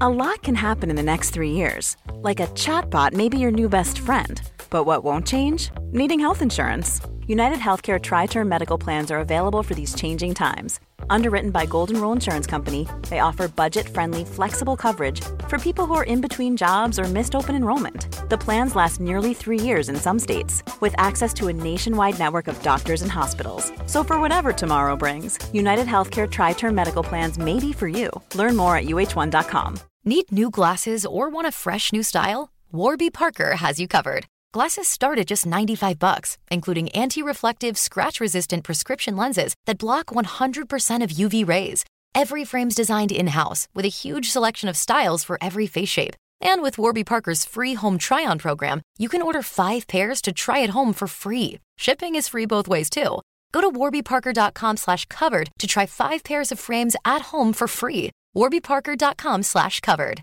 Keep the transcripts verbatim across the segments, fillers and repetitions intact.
A lot can happen in the next three years. Like a chatbot may be your new best friend. But what won't change? Needing health insurance. United Healthcare Tri-Term Medical Plans are available for these changing times. Underwritten by Golden Rule Insurance Company, they offer budget-friendly, flexible coverage for people who are in between jobs or missed open enrollment. The plans last nearly three years in some states, with access to a nationwide network of doctors and hospitals. So for whatever tomorrow brings, United Healthcare Tri-Term Medical Plans may be for you. Learn more at U H one dot com. Need new glasses or want a fresh new style? Warby Parker has you covered. Glasses start at just ninety-five bucks, including anti-reflective, scratch-resistant prescription lenses that block one hundred percent of U V rays. Every frame's designed in-house with a huge selection of styles for every face shape. And with Warby Parker's free home try-on program, you can order five pairs to try at home for free. Shipping is free both ways, too. Go to warbyparker.com slash covered to try five pairs of frames at home for free. warbyparker.com slash covered.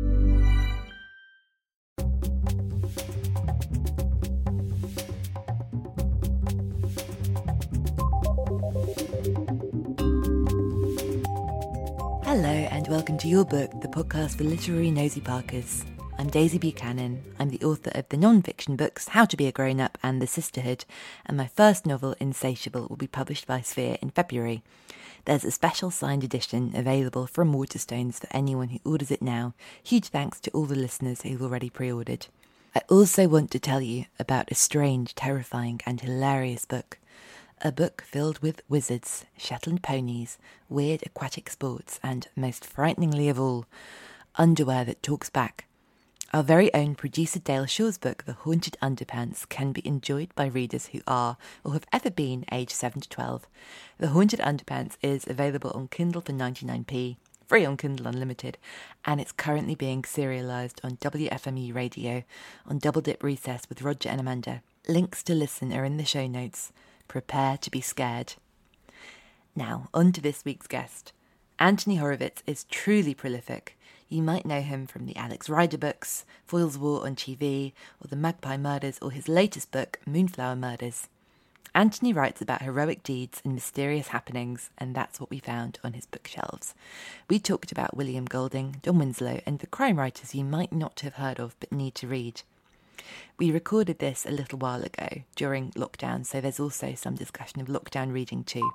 Hello and welcome to Your Book, the podcast for literary nosy Parkers. I'm Daisy Buchanan. I'm the author of the non-fiction books How to Be a Grown-Up and The Sisterhood, and my first novel, Insatiable, will be published by Sphere in February. There's a special signed edition available from Waterstones for anyone who orders it now. Huge thanks to all the listeners who've already pre-ordered. I also want to tell you about a strange, terrifying and hilarious book. A book filled with wizards, Shetland ponies, weird aquatic sports, and, most frighteningly of all, underwear that talks back. Our very own producer Dale Shaw's book, The Haunted Underpants, can be enjoyed by readers who are, or have ever been, aged seven to twelve. The Haunted Underpants is available on Kindle for ninety-nine p, free on Kindle Unlimited, and it's currently being serialised on W F M U Radio on Double Dip Recess with Roger and Amanda. Links to listen are in the show notes. Prepare to be scared. Now, on to this week's guest. Anthony Horowitz is truly prolific. You might know him from the Alex Rider books, Foyle's War on T V, or The Magpie Murders, or his latest book, Moonflower Murders. Anthony writes about heroic deeds and mysterious happenings, and that's what we found on his bookshelves. We talked about William Golding, Don Winslow, and the crime writers you might not have heard of but need to read. We recorded this a little while ago, during lockdown, so there's also some discussion of lockdown reading too.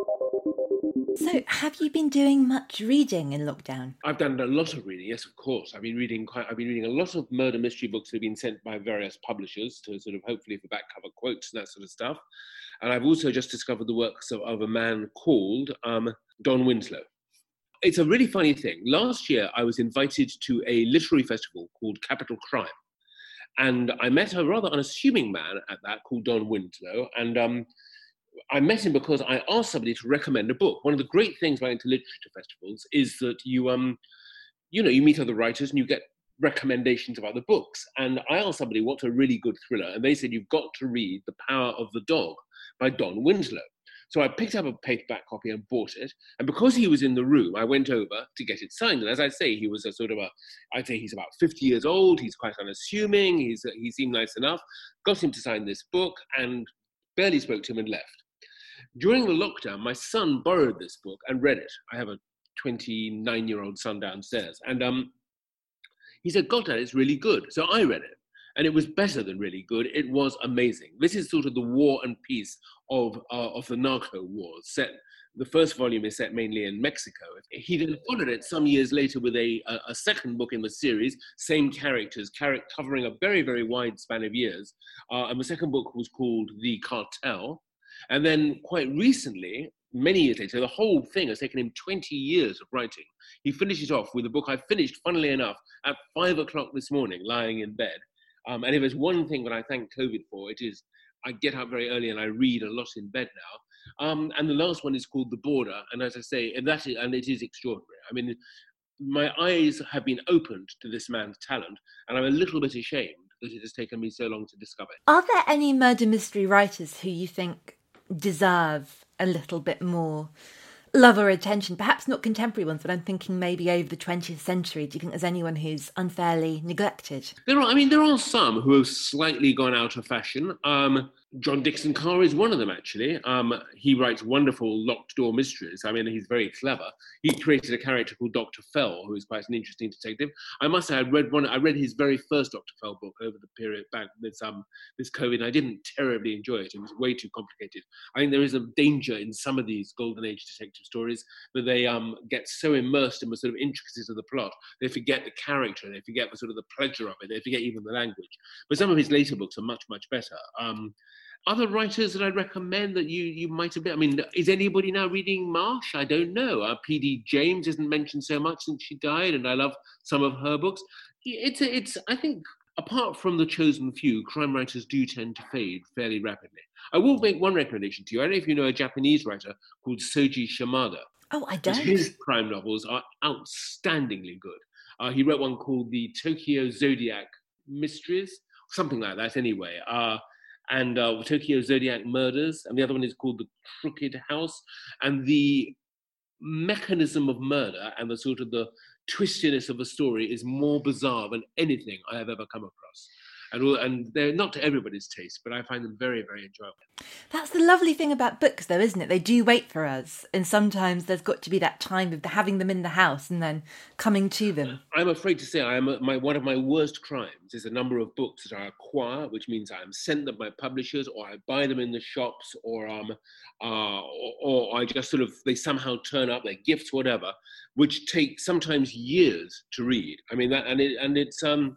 So, have you been doing much reading in lockdown? I've done a lot of reading, yes, of course. I've been reading quite. I've been reading a lot of murder mystery books that have been sent by various publishers to sort of hopefully for back cover quotes and that sort of stuff. And I've also just discovered the works of, of a man called um, Don Winslow. It's a really funny thing. Last year, I was invited to a literary festival called Capital Crime. And I met a rather unassuming man at that called Don Winslow. And um, I met him because I asked somebody to recommend a book. One of the great things about into literature festivals is that you, um, you know, you meet other writers and you get recommendations about the books. And I asked somebody what's a really good thriller. And they said, you've got to read The Power of the Dog by Don Winslow. So I picked up a paperback copy and bought it. And because he was in the room, I went over to get it signed. And as I say, he was a sort of a, I'd say he's about fifty years old. He's quite unassuming. He's he seemed nice enough. Got him to sign this book and barely spoke to him and left. During the lockdown, my son borrowed this book and read it. I have a twenty-nine-year-old son downstairs. And um, he said, God, Dad, it's really good. So I read it. And it was better than really good. It was amazing. This is sort of the war and peace of uh, of the narco wars. Set, the first volume is set mainly in Mexico. He then followed it some years later with a, a, a second book in the series, same characters, char- covering a very, very wide span of years. Uh, and the second book was called The Cartel. And then quite recently, many years later, the whole thing has taken him twenty years of writing. He finished it off with a book I finished, funnily enough, at five o'clock this morning, lying in bed. Um, and if there's one thing that I thank COVID for, it is I get up very early and I read a lot in bed now. Um, and the last one is called The Border. And as I say, and, that is, and it is extraordinary. I mean, my eyes have been opened to this man's talent, and I'm a little bit ashamed that it has taken me so long to discover it. Are there any murder mystery writers who you think deserve a little bit more love or attention? Perhaps not contemporary ones, but I'm thinking maybe over the twentieth century. Do you think there's anyone who's unfairly neglected? There are, I mean, there are some who have slightly gone out of fashion. Um, John Dixon Carr is one of them, actually. Um, he writes wonderful locked door mysteries. I mean, he's very clever. He created a character called Doctor Fell, who is quite an interesting detective. I must say, I read one. I read his very first Doctor Fell book over the period back this um this COVID. And I didn't terribly enjoy it. It was way too complicated. I think there is a danger in some of these golden age detective stories that they um get so immersed in the sort of intricacies of the plot, they forget the character, they forget the sort of the pleasure of it, they forget even the language. But some of his later books are much much better. Um, Other writers that I'd recommend that you you might have been, I mean, is anybody now reading Marsh? I don't know. Uh, P D James isn't mentioned so much since she died, and I love some of her books. It's, it's. I think, apart from the chosen few, crime writers do tend to fade fairly rapidly. I will make one recommendation to you. I don't know if you know a Japanese writer called Soji Shimada. Oh, I don't. His crime novels are outstandingly good. Uh, he wrote one called the Tokyo Zodiac Mysteries, something like that anyway. Uh, and uh, Tokyo Zodiac Murders, and the other one is called The Crooked House. And the mechanism of murder and the sort of the twistiness of the story is more bizarre than anything I have ever come across. And, and they're not to everybody's taste, but I find them very, very enjoyable. That's the lovely thing about books, though, isn't it? They do wait for us. And sometimes there's got to be that time of having them in the house and then coming to them. I'm afraid to say I am a, my, one of my worst crimes is a number of books that I acquire, which means I am sent them by publishers, or I buy them in the shops, or um, uh, or, or I just sort of, they somehow turn up, they're gifts, whatever, which take sometimes years to read. I mean, that, and it, and it's... um.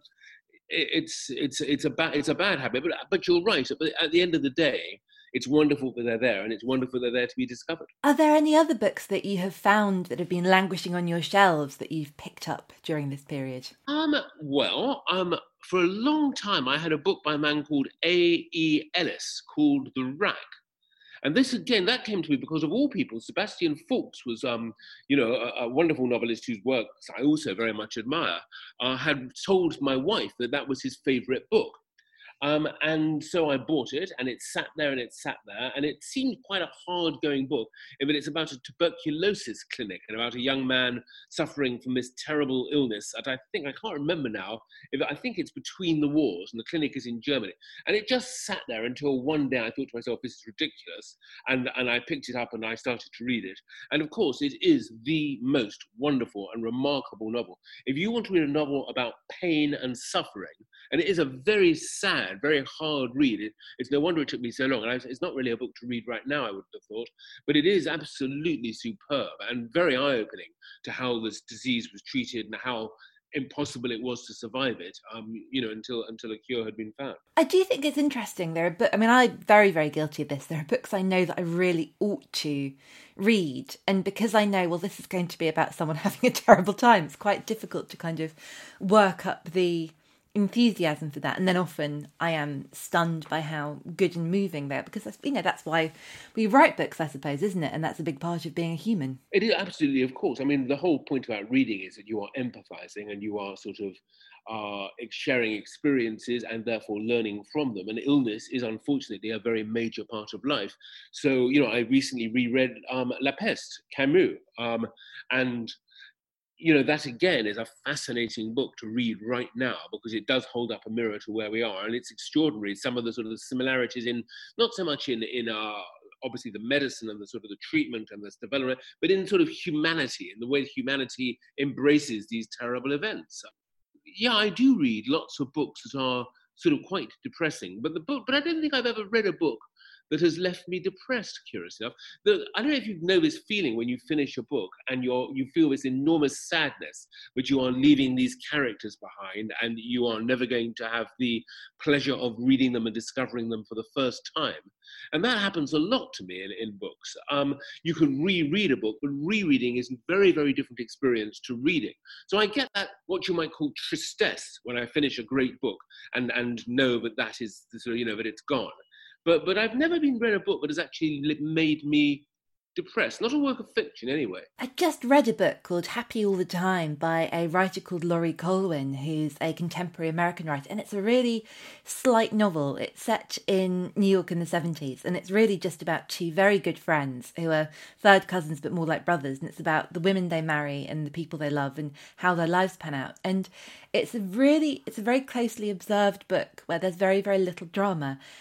It's it's it's a bad it's a bad habit, but but you're right. But at the end of the day, it's wonderful that they're there, and it's wonderful that they're there to be discovered. Are there any other books that you have found that have been languishing on your shelves that you've picked up during this period? Um, well, um, for a long time, I had a book by a man called A E Ellis called The Rack. And this, again, that came to me because of all people, Sebastian Faulks was, um, you know, a, a wonderful novelist whose works I also very much admire, uh, had told my wife that that was his favourite book. Um, and so I bought it, and it sat there and it sat there, and it seemed quite a hard-going book, but it's about a tuberculosis clinic and about a young man suffering from this terrible illness that I think, I can't remember now, if I think it's between the wars, and the clinic is in Germany. And it just sat there until one day I thought to myself, this is ridiculous, and, and I picked it up and I started to read it. And of course, it is the most wonderful and remarkable novel. If you want to read a novel about pain and suffering, and it is a very sad, very hard read. It, it's no wonder it took me so long. And I, it's not really a book to read right now, I would have thought, but it is absolutely superb and very eye-opening to how this disease was treated and how impossible it was to survive it, um, you know, until until a cure had been found. I do think it's interesting. There are books, I mean, I'm very, very guilty of this. There are books I know that I really ought to read. And because I know, well, this is going to be about someone having a terrible time, it's quite difficult to kind of work up the enthusiasm for that, and then often I am stunned by how good and moving they are, because that's, you know, that's why we write books, I suppose, isn't it? And that's a big part of being a human. It is absolutely, of course. I mean, the whole point about reading is that you are empathizing and you are sort of uh, sharing experiences and therefore learning from them. And illness is unfortunately a very major part of life. So, you know, I recently reread um, La Peste, Camus, um, and you know, that again is a fascinating book to read right now because it does hold up a mirror to where we are. And it's extraordinary, some of the sort of similarities in, not so much in, in uh, obviously the medicine and the sort of the treatment and this development, but in sort of humanity, in the way humanity embraces these terrible events. Yeah, I do read lots of books that are sort of quite depressing, but the book, but I don't think I've ever read a book that has left me depressed, curious enough. The, I don't know if you know this feeling when you finish a book and you're, you feel this enormous sadness, but you are leaving these characters behind and you are never going to have the pleasure of reading them and discovering them for the first time. And that happens a lot to me in, in books. Um, you can reread a book, but rereading is a very, very different experience to reading. So I get that, what you might call tristesse, when I finish a great book and, and know that that is, the sort of, you know, that it's gone. But but I've never been read a book that has actually made me depressed. Not a work of fiction, anyway. I just read a book called Happy All the Time by a writer called Laurie Colwin, who's a contemporary American writer. And it's a really slight novel. It's set in New York in the seventies. And it's really just about two very good friends who are third cousins, but more like brothers. And it's about the women they marry and the people they love and how their lives pan out. And it's a really, it's a very closely observed book where there's very, very little drama.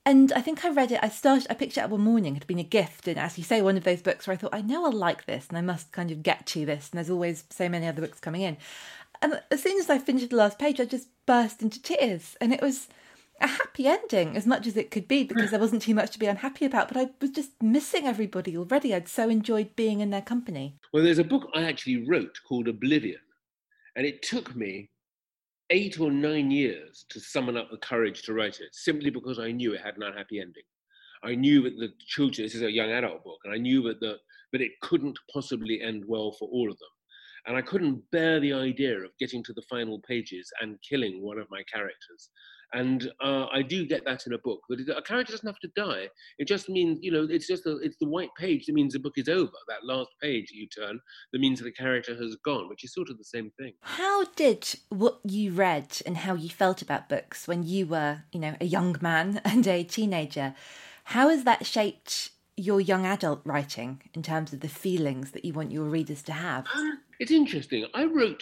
And I think I read it, I started, I picked it up one morning, it had been a gift, and as you say, one of those books where I thought, I know I'll like this, and I must kind of get to this, and there's always so many other books coming in. And as soon as I finished the last page, I just burst into tears, and it was a happy ending, as much as it could be, because there wasn't too much to be unhappy about, but I was just missing everybody already. I'd so enjoyed being in their company. Well, there's a book I actually wrote called Oblivion, and it took me eight or nine years to summon up the courage to write it, simply because I knew it had an unhappy ending. I knew that the children, this is a young adult book, and I knew that, the, that it couldn't possibly end well for all of them. And I couldn't bear the idea of getting to the final pages and killing one of my characters. And uh, I do get that in a book, but a character doesn't have to die. It just means, you know, it's just a, it's the white page that means the book is over. That last page you turn, that means that the character has gone, which is sort of the same thing. How did what you read and how you felt about books when you were, you know, a young man and a teenager, how has that shaped your young adult writing in terms of the feelings that you want your readers to have? Um, it's interesting. I wrote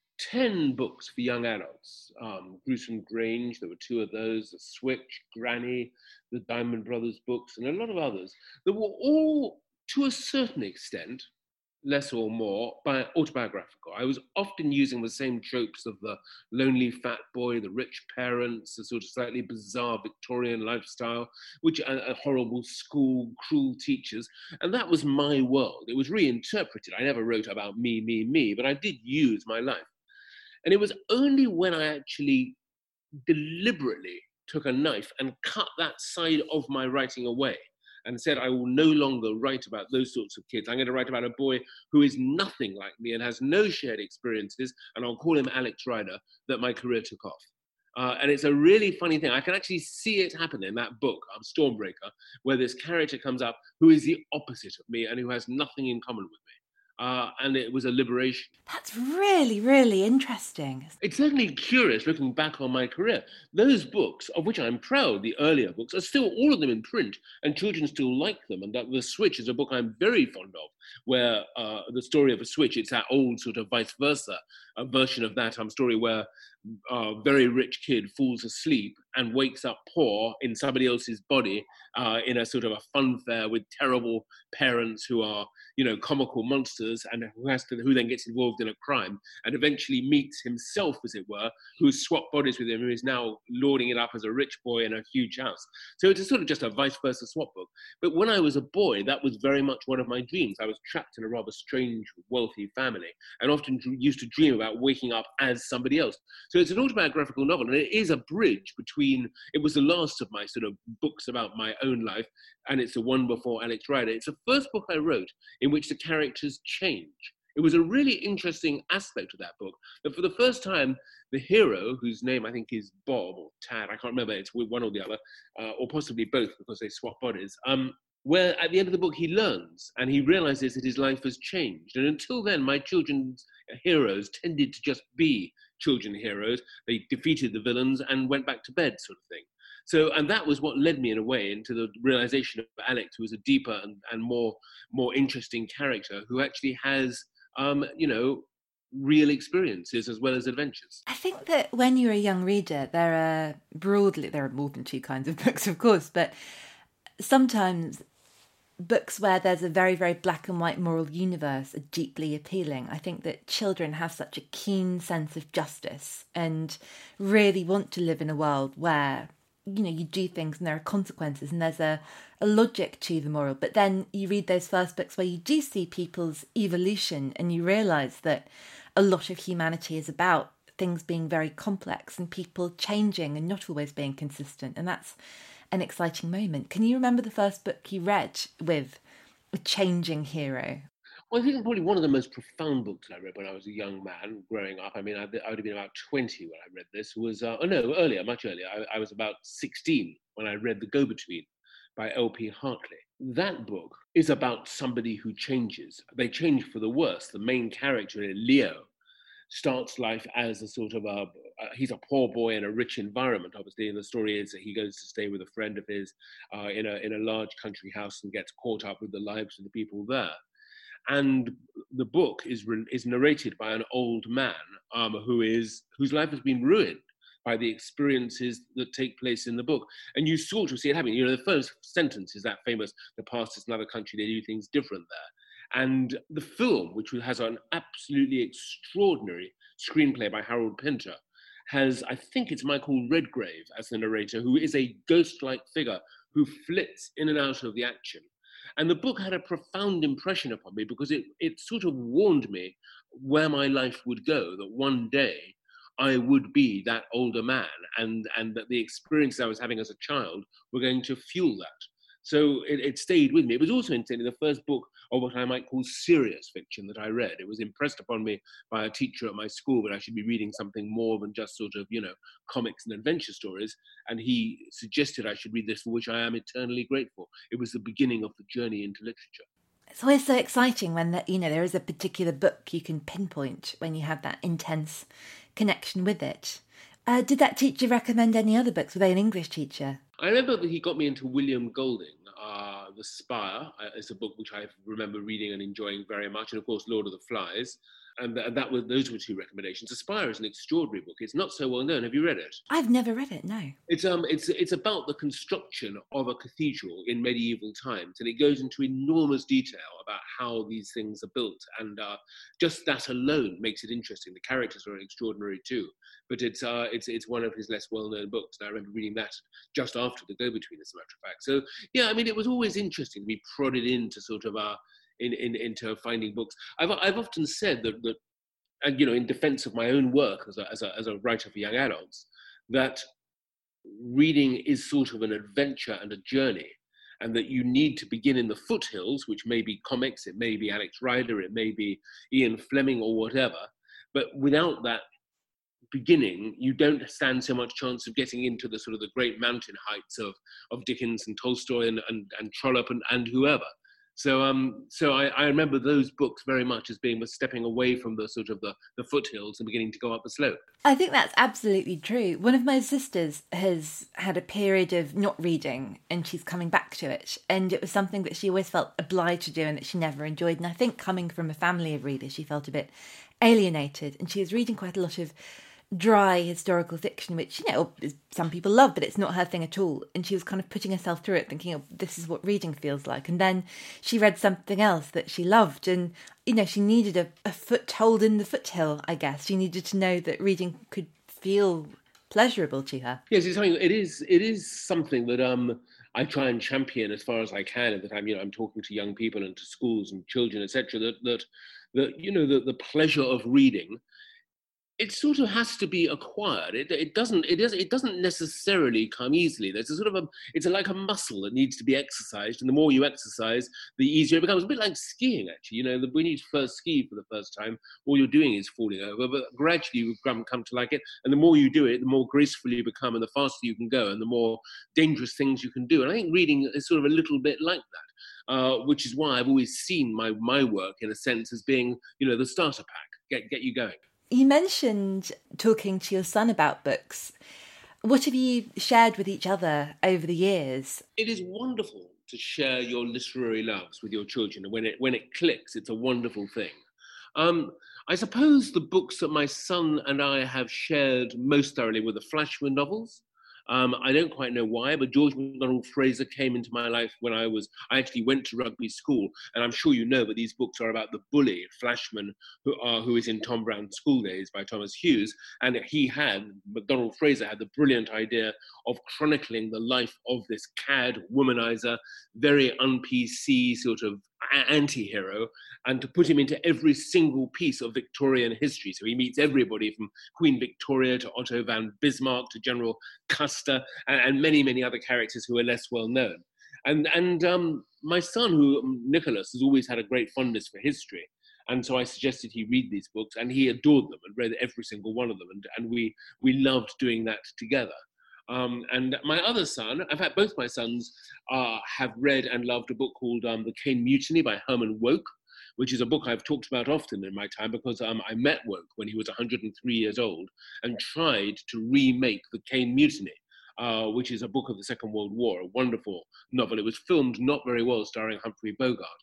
ten books for young adults. Um, Gruesome Grange, there were two of those, The Switch, Granny, the Diamond Brothers books, and a lot of others that were all, to a certain extent, less or more, by autobiographical. I was often using the same tropes of the lonely fat boy, the rich parents, the sort of slightly bizarre Victorian lifestyle, which a, a horrible school, cruel teachers, and that was my world. It was reinterpreted. I never wrote about me, me, me, but I did use my life. And it was only when I actually deliberately took a knife and cut that side of my writing away and said, I will no longer write about those sorts of kids. I'm going to write about a boy who is nothing like me and has no shared experiences, and I'll call him Alex Rider, that my career took off. Uh, and it's a really funny thing. I can actually see it happen in that book, um, Stormbreaker, where this character comes up who is the opposite of me and who has nothing in common with me. Uh, and it was a liberation. That's really, really interesting. It's certainly curious looking back on my career. Those books, of which I'm proud, the earlier books, are still all of them in print, and children still like them. And that The Switch is a book I'm very fond of, where uh, the story of a switch, it's that old sort of vice versa, a version of that um, story where a very rich kid falls asleep and wakes up poor in somebody else's body uh, in a sort of a funfair with terrible parents who are, you know, comical monsters, and who has to, who then gets involved in a crime and eventually meets himself, as it were, who's swapped bodies with him, who is now lording it up as a rich boy in a huge house. So it's a sort of just a vice versa swap book. But when I was a boy, that was very much one of my dreams. I was trapped in a rather strange, wealthy family, and often used to dream about waking up as somebody else. So it's an autobiographical novel, and it is a bridge between, it was the last of my sort of books about my own life, and it's the one before Alex Rider. It's the first book I wrote in which the characters change. It was a really interesting aspect of that book, that for the first time, the hero, whose name I think is Bob or Tad, I can't remember, it's one or the other, uh, or possibly both because they swap bodies, um, where at the end of the book he learns and he realizes that his life has changed. And until then, my children's heroes tended to just be children heroes. They defeated the villains and went back to bed, sort of thing. So, and that was what led me in a way into the realization of Alex, who is a deeper and, and more, more interesting character who actually has, um, you know, real experiences as well as adventures. I think that when you're a young reader, there are broadly, there are more than two kinds of books, of course, but sometimes books where there's a very, very black and white moral universe are deeply appealing. I think that children have such a keen sense of justice and really want to live in a world where, you know, you do things and there are consequences and there's a, a logic to the moral. But then you read those first books where you do see people's evolution and you realise that a lot of humanity is about things being very complex and people changing and not always being consistent. And that's an exciting moment. Can you remember the first book you read with a changing hero? Well, I think probably one of the most profound books I read when I was a young man growing up, I mean, I, I would have been about twenty when I read this, was, uh, oh no, earlier, much earlier. I, I was about sixteen when I read The Go-Between by L P Hartley. That book is about somebody who changes. They change for the worse. The main character, Leo, starts life as a sort of a, uh, he's a poor boy in a rich environment, obviously, and the story is that he goes to stay with a friend of his uh, in a in a large country house and gets caught up with the lives of the people there. And the book is is narrated by an old man um, who is whose life has been ruined by the experiences that take place in the book. And you sort of see it happening. You know, the first sentence is that famous, the past is another country, they do things different there. And the film, which has an absolutely extraordinary screenplay by Harold Pinter, has, I think it's Michael Redgrave as the narrator, who is a ghost-like figure who flits in and out of the action. And the book had a profound impression upon me because it, it sort of warned me where my life would go, that one day I would be that older man, and, and that the experiences I was having as a child were going to fuel that. So it, it stayed with me. It was also incidentally the first book of what I might call serious fiction that I read. It was impressed upon me by a teacher at my school that I should be reading something more than just sort of, you know, comics and adventure stories. And he suggested I should read this, for which I am eternally grateful. It was the beginning of the journey into literature. It's always so exciting when, the, you know, there is a particular book you can pinpoint when you have that intense connection with it. Uh, did that teacher recommend any other books? Were they an English teacher? I remember that he got me into William Golding. Uh, the Spire uh, is a book which I remember reading and enjoying very much, and of course Lord of the Flies, and, th- and that was those were two recommendations. The Spire is an extraordinary book. It's not so well known. Have you read it? I've never read it. No. It's um it's it's about the construction of a cathedral in medieval times, and it goes into enormous detail about how these things are built, and uh, just that alone makes it interesting. The characters are extraordinary too, but it's uh it's it's one of his less well-known books, and I remember reading that just after The Go-Between, as a matter of fact. So yeah, I mean, it was always interesting to be prodded into sort of uh in, in into finding books. I've I've often said that that, and you know, in defence of my own work as a as a as a writer for young adults, that reading is sort of an adventure and a journey, and that you need to begin in the foothills, which may be comics, it may be Alex Rider, it may be Ian Fleming or whatever, but without that beginning, you don't stand so much chance of getting into the sort of the great mountain heights of, of Dickens and Tolstoy and, and, and Trollope and, and whoever. So um, so I, I remember those books very much as being stepping away from the sort of the, the foothills and beginning to go up the slope. I think that's absolutely true. One of my sisters has had a period of not reading and she's coming back to it. And it was something that she always felt obliged to do and that she never enjoyed. And I think coming from a family of readers, she felt a bit alienated. And she was reading quite a lot of dry historical fiction, which, you know, some people love, but it's not her thing at all. And she was kind of putting herself through it, thinking, oh, this is what reading feels like. And then she read something else that she loved. And, you know, she needed a, a foothold in the foothill, I guess. She needed to know that reading could feel pleasurable to her. Yes, it's something, it is it is something that um I try and champion as far as I can, and that I'm, you know, I'm talking to young people and to schools and children, et cetera, that that that you know, the, the pleasure of reading, it sort of has to be acquired. It, it doesn't. It does. It doesn't necessarily come easily. There's a sort of a. It's like a muscle that needs to be exercised, and the more you exercise, the easier it becomes. A bit like skiing, actually. You know, the, when you first ski for the first time, all you're doing is falling over. But gradually, you come come to like it, and the more you do it, the more graceful you become, and the faster you can go, and the more dangerous things you can do. And I think reading is sort of a little bit like that, uh, which is why I've always seen my my work in a sense as being, you know, the starter pack, get get you going. You mentioned talking to your son about books. What have you shared with each other over the years? It is wonderful to share your literary loves with your children. And when it when it clicks, it's a wonderful thing. Um, I suppose the books that my son and I have shared most thoroughly were the Flashman novels. Um, I don't quite know why, but George MacDonald Fraser came into my life when I was, I actually went to rugby school, and I'm sure you know, but these books are about the bully, Flashman, who, uh, who is in Tom Brown's School Days by Thomas Hughes, and he had, MacDonald Fraser had the brilliant idea of chronicling the life of this cad, womanizer, very un-P C sort of anti-hero, and to put him into every single piece of Victorian history. So he meets everybody from Queen Victoria to Otto van Bismarck to General Custer and, and many, many other characters who are less well known. And, and um, my son, who Nicholas, has always had a great fondness for history. And so I suggested he read these books, and he adored them and read every single one of them. And, and we, we loved doing that together. Um, and my other son, in fact, both my sons uh, have read and loved a book called um, The Caine Mutiny by Herman Wouk, which is a book I've talked about often in my time because um, I met Wouk when he was one hundred three years old and tried to remake The Caine Mutiny, uh, which is a book of the Second World War, a wonderful novel. It was filmed not very well, starring Humphrey Bogart.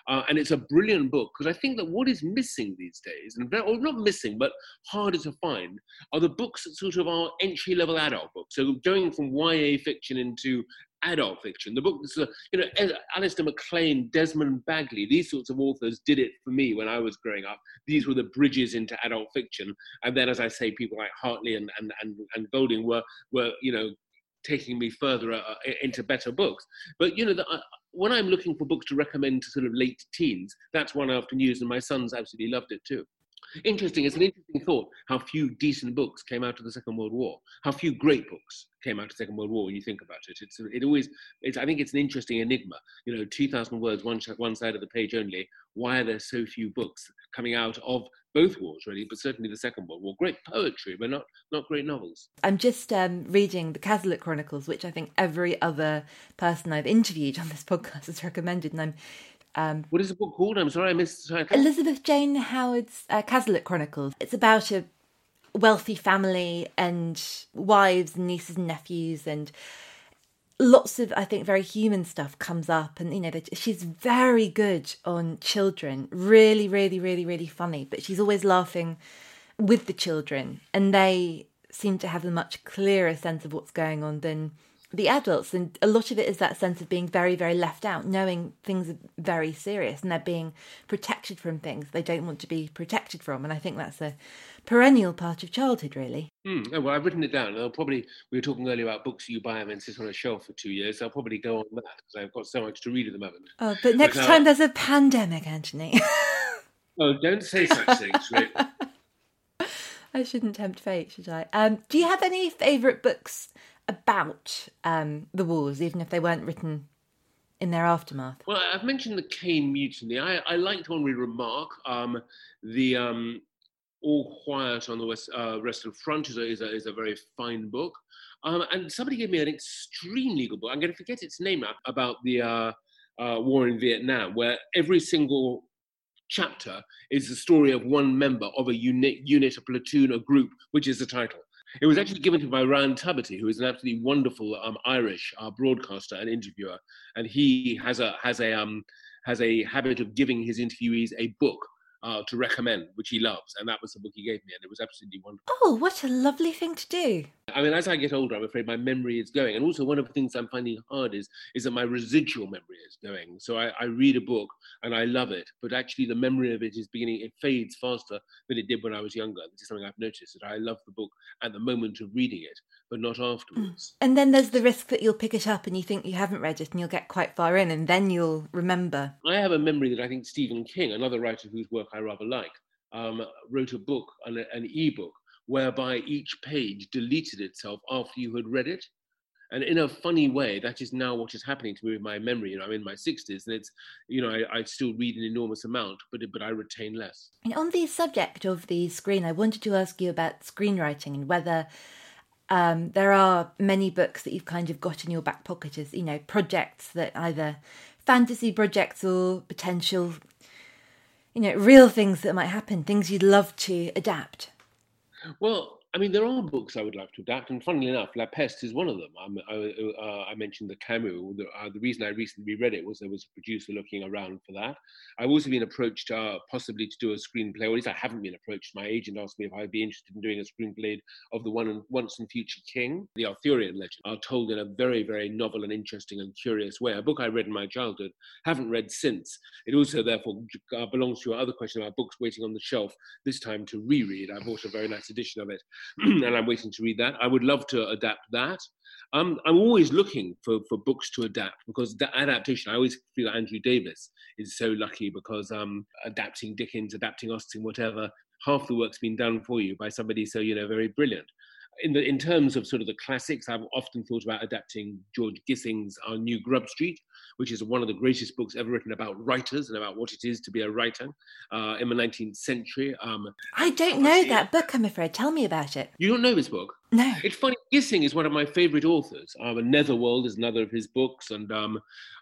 Uh, and it's a brilliant book, because I think that what is missing these days, and very, or not missing, but harder to find, are the books that sort of are entry-level adult books. So going from Y A fiction into adult fiction. The book, uh, you know, Alistair MacLean, Desmond Bagley, these sorts of authors did it for me when I was growing up. These were the bridges into adult fiction. And then, as I say, people like Hartley and, and, and, and Golding were, were, you know, taking me further uh, into better books. But, you know, the, uh, when I'm looking for books to recommend to sort of late teens, that's one I often use, and my sons absolutely loved it too. Interesting, it's an interesting thought how few decent books came out of the Second World War, how few great books came out of the Second World War when you think about it. It's it always, it's, I think it's an interesting enigma. You know, two thousand words, one, one side of the page only. Why are there so few books coming out of both wars, really, but certainly the Second World War? Great poetry, but not, not great novels. I'm just um, reading the Cazalet Chronicles, which I think every other person I've interviewed on this podcast has recommended, and I'm Um, what is the book called? I'm sorry, I missed. Sorry, I Elizabeth Jane Howard's uh, Cazalet Chronicles. It's about a wealthy family and wives and nieces and nephews, and lots of, I think, very human stuff comes up. And, you know, she's very good on children. Really, really, really, really funny. But she's always laughing with the children. And they seem to have a much clearer sense of what's going on than the adults. And a lot of it is that sense of being very, very left out, knowing things are very serious and they're being protected from things they don't want to be protected from. And I think that's a perennial part of childhood, really. Mm, oh, well, I've written it down. I'll probably, we were talking earlier about books you buy and then sit on a shelf for two years. I'll probably go on that because I've got so much to read at the moment. Oh, but next but, uh, time there's a pandemic, Anthony. Oh, don't say such things, right? I shouldn't tempt fate, should I? Um, do you have any favourite books about um, the wars, even if they weren't written in their aftermath? Well, I've mentioned the Caine Mutiny. I, I liked Henri Remarque. Um, the um, All Quiet on the West, uh, Western Front is a, is, a, is a very fine book. Um, and somebody gave me an extremely good book. I'm going to forget its name now, about the uh, uh, war in Vietnam, where every single chapter is the story of one member of a unit, unit, a platoon, a group, which is the title. It was actually given to by Ryan Tuberty, who is an absolutely wonderful um, Irish uh, broadcaster and interviewer, and he has a has a um, has a habit of giving his interviewees a book uh, to recommend, which he loves, and that was the book he gave me, and it was absolutely wonderful. Oh, what a lovely thing to do! I mean, as I get older, I'm afraid my memory is going, and also one of the things I'm finding hard is is that my residual memory is going. So I, I read a book and I love it, but actually the memory of it is beginning, it fades faster than it did when I was younger. This is something I've noticed, that I love the book at the moment of reading it, but not afterwards. And then there's the risk that you'll pick it up and you think you haven't read it and you'll get quite far in and then you'll remember. I have a memory that I think Stephen King, another writer whose work I rather like, um, wrote a book, an, an e-book, whereby each page deleted itself after you had read it. And in a funny way, that is now what is happening to me with my memory. You know, I'm in my sixties, and it's, you know, I, I still read an enormous amount, but but I retain less. And on the subject of the screen, I wanted to ask you about screenwriting and whether um, there are many books that you've kind of got in your back pocket as, you know, projects that either fantasy projects or potential, you know, real things that might happen, things you'd love to adapt. Well, I mean, there are books I would like to adapt, and funnily enough, La Peste is one of them. I'm, I, uh, I mentioned the Camus. The, uh, the reason I recently read it was there was a producer looking around for that. I've also been approached uh, possibly to do a screenplay, or at least I haven't been approached. My agent asked me if I'd be interested in doing a screenplay of the one and, Once and Future King. The Arthurian legend are told in a very, very novel and interesting and curious way. A book I read in my childhood, haven't read since. It also, therefore, uh, belongs to your other question about books waiting on the shelf, this time to reread. I bought a very nice edition of it. And I'm waiting to read that. I would love to adapt that. Um, I'm always looking for, for books to adapt, because the adaptation, I always feel Andrew Davis is so lucky, because um, adapting Dickens, adapting Austen, whatever, half the work's been done for you by somebody so, you know, very brilliant. In the in terms of sort of the classics, I've often thought about adapting George Gissing's Our New Grub Street, which is one of the greatest books ever written about writers and about what it is to be a writer uh, in the nineteenth century. Um, I don't know that book, I'm afraid. Tell me about it. You don't know this book? No. It's funny. Gissing is one of my favourite authors. Um, Netherworld is another of his books, and um,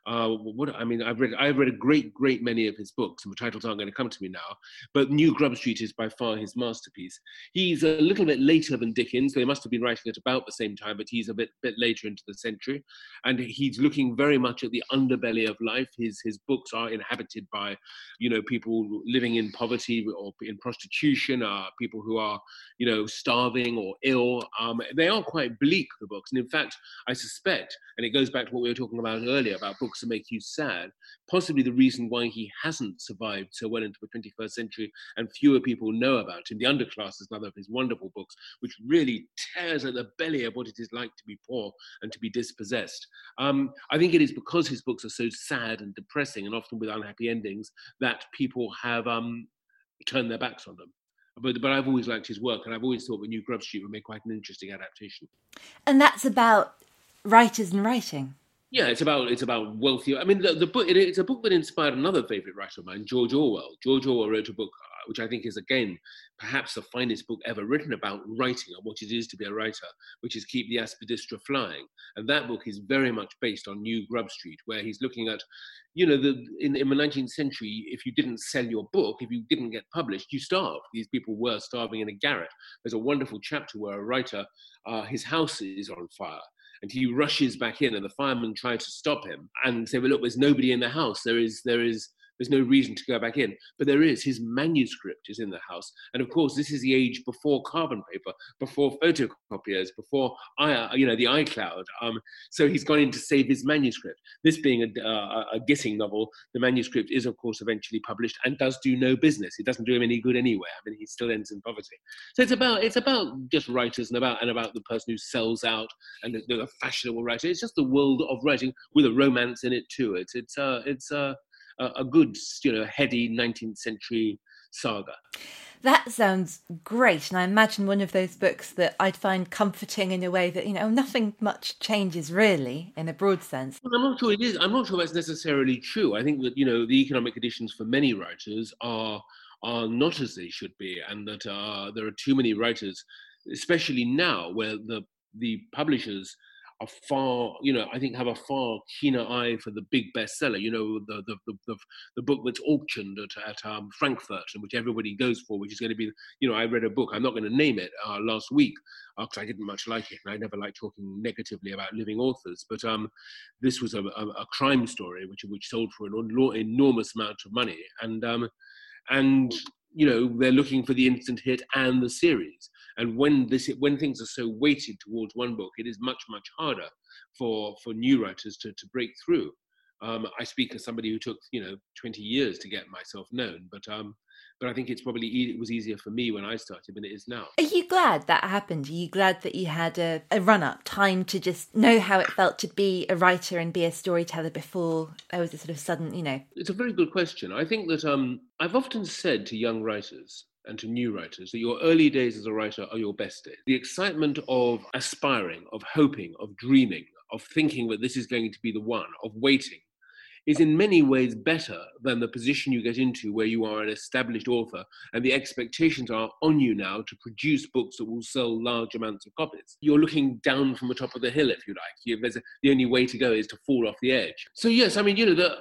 Uh, what I mean, I've read I've read a great, great many of his books, and the titles aren't going to come to me now. But New Grub Street is by far his masterpiece. He's a little bit later than Dickens. They must have been writing at about the same time, but he's a bit bit later into the century, and he's looking very much at the underbelly of life. His his books are inhabited by, you know, people living in poverty or in prostitution, uh, people who are, you know, starving or ill. Um, they are quite bleak, the books, and in fact, I suspect, and it goes back to what we were talking about earlier about books that make you sad, possibly the reason why he hasn't survived so well into the twenty-first century and fewer people know about him. The Underclass is another of his wonderful books, which really tears at the belly of what it is like to be poor and to be dispossessed. Um, I think it is because his books are so sad and depressing and often with unhappy endings that people have um, turned their backs on them. But, but I've always liked his work, and I've always thought that New Grub Street would make quite an interesting adaptation. And that's about writers and writing. Yeah, it's about it's about wealthy. I mean, the, the book it, it's a book that inspired another favourite writer of mine, George Orwell. George Orwell wrote a book uh, which I think is again perhaps the finest book ever written about writing and what it is to be a writer, which is Keep the Aspidistra Flying. And that book is very much based on New Grub Street, where he's looking at, you know, the in, in the nineteenth century, if you didn't sell your book, if you didn't get published, you starved. These people were starving in a garret. There's a wonderful chapter where a writer, uh, his house is on fire. And he rushes back in, and the firemen try to stop him and say, well, look, there's nobody in the house. There is, there is, there's no reason to go back in. But there is. His manuscript is in the house. And of course, this is the age before carbon paper, before photocopiers, before, you know, the iCloud. Um, so he's gone in to save his manuscript. This being a, uh, a Gissing novel, the manuscript is, of course, eventually published and does do no business. It doesn't do him any good anyway. I mean, he still ends in poverty. So it's about it's about just writers and about and about the person who sells out and the, the fashionable writer. It's just the world of writing with a romance in it too. It's it's uh, it's uh, a good, you know, heady nineteenth century saga. That sounds great. And I imagine one of those books that I'd find comforting in a way that, you know, nothing much changes really in a broad sense. Well, I'm not sure it is. I'm not sure that's necessarily true. I think that, you know, the economic conditions for many writers are are not as they should be, and that uh, there are too many writers, especially now, where the the publishers are far, you know, I think have a far keener eye for the big bestseller, you know, the the the, the, the book that's auctioned at, at um, Frankfurt and which everybody goes for, which is going to be, you know, I read a book, I'm not going to name it, uh, last week, because uh, I didn't much like it, and I never like talking negatively about living authors, but um, this was a, a, a crime story which which sold for an enormous amount of money, and um, and you know, they're looking for the instant hit and the series. And when this, when things are so weighted towards one book, it is much, much harder for, for new writers to, to break through. Um, I speak as somebody who took, you know, twenty years to get myself known, but um, but I think it's probably e- it was easier for me when I started than it is now. Are you glad that happened? Are you glad that you had a, a run-up time to just know how it felt to be a writer and be a storyteller before there was a sort of sudden, you know? It's a very good question. I think that um, I've often said to young writers and to new writers that your early days as a writer are your best days. The excitement of aspiring, of hoping, of dreaming, of thinking that this is going to be the one, of waiting, is in many ways better than the position you get into where you are an established author and the expectations are on you now to produce books that will sell large amounts of copies. You're looking down from the top of the hill, if you like. You, there's a, the only way to go is to fall off the edge. So yes, I mean, you know, the...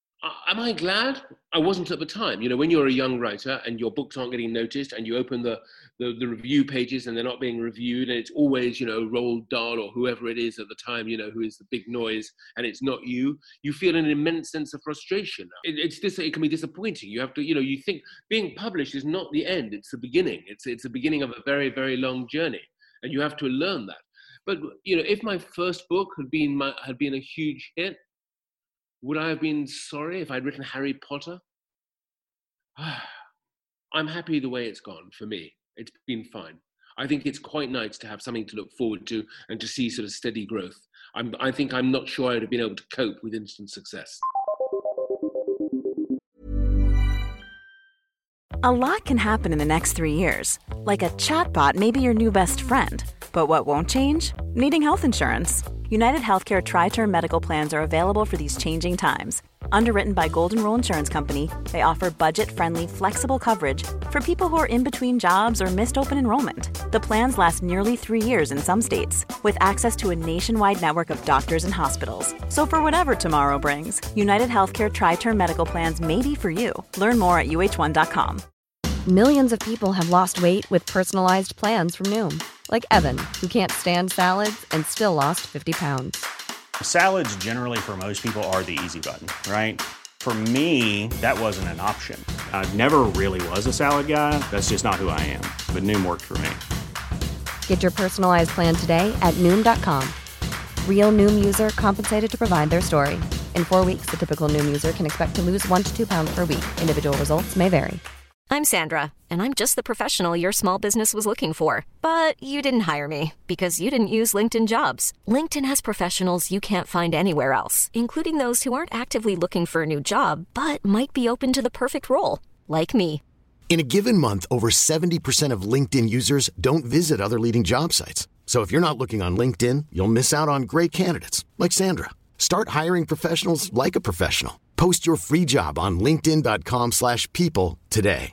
Am I glad? I wasn't at the time. You know, when you're a young writer and your books aren't getting noticed and you open the, the, the review pages and they're not being reviewed and it's always, you know, Roald Dahl or whoever it is at the time, you know, who is the big noise and it's not you, you feel an immense sense of frustration. It, it's this, it can be disappointing. You have to, you know, you think being published is not the end, it's the beginning. It's, it's the beginning of a very, very long journey and you have to learn that. But, you know, if my first book had been my, had been a huge hit, would I have been sorry if I'd written Harry Potter? I'm happy the way it's gone for me. It's been fine. I think it's quite nice to have something to look forward to and to see sort of steady growth. I'm, I think I'm not sure I'd have been able to cope with instant success. A lot can happen in the next three years. Like a chatbot may be your new best friend. But what won't change? Needing health insurance. United Healthcare Tri-Term Medical Plans are available for these changing times. Underwritten by Golden Rule Insurance Company, they offer budget-friendly, flexible coverage for people who are in between jobs or missed open enrollment. The plans last nearly three years in some states, with access to a nationwide network of doctors and hospitals. So for whatever tomorrow brings, United Healthcare Tri-Term Medical Plans may be for you. Learn more at U H one dot com. Millions of people have lost weight with personalized plans from Noom. Like Evan, who can't stand salads and still lost fifty pounds. Salads generally for most people are the easy button, right? For me, that wasn't an option. I never really was a salad guy. That's just not who I am. But Noom worked for me. Get your personalized plan today at Noom dot com. Real Noom user compensated to provide their story. In four weeks, the typical Noom user can expect to lose one to two pounds per week. Individual results may vary. I'm Sandra, and I'm just the professional your small business was looking for. But you didn't hire me because you didn't use LinkedIn Jobs. LinkedIn has professionals you can't find anywhere else, including those who aren't actively looking for a new job, but might be open to the perfect role, like me. In a given month, over seventy percent of LinkedIn users don't visit other leading job sites. So if you're not looking on LinkedIn, you'll miss out on great candidates, like Sandra. Start hiring professionals like a professional. Post your free job on linkedin dot com slash people today.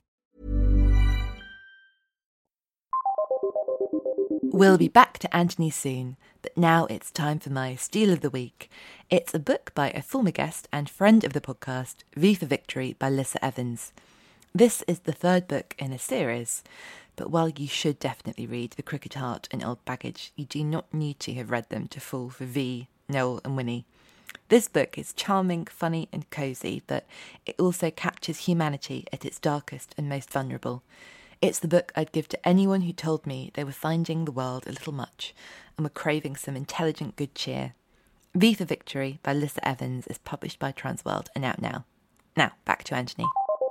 We'll be back to Anthony soon, but now it's time for my Steal of the Week. It's a book by a former guest and friend of the podcast, V for Victory by Lyssa Evans. This is the third book in a series, but while you should definitely read The Crooked Heart and Old Baggage, you do not need to have read them to fall for V, Noel and Winnie. This book is charming, funny and cosy, but it also captures humanity at its darkest and most vulnerable. It's the book I'd give to anyone who told me they were finding the world a little much and were craving some intelligent good cheer. V for Victory by Lyssa Evans is published by Transworld and out now. Now, back to Anthony.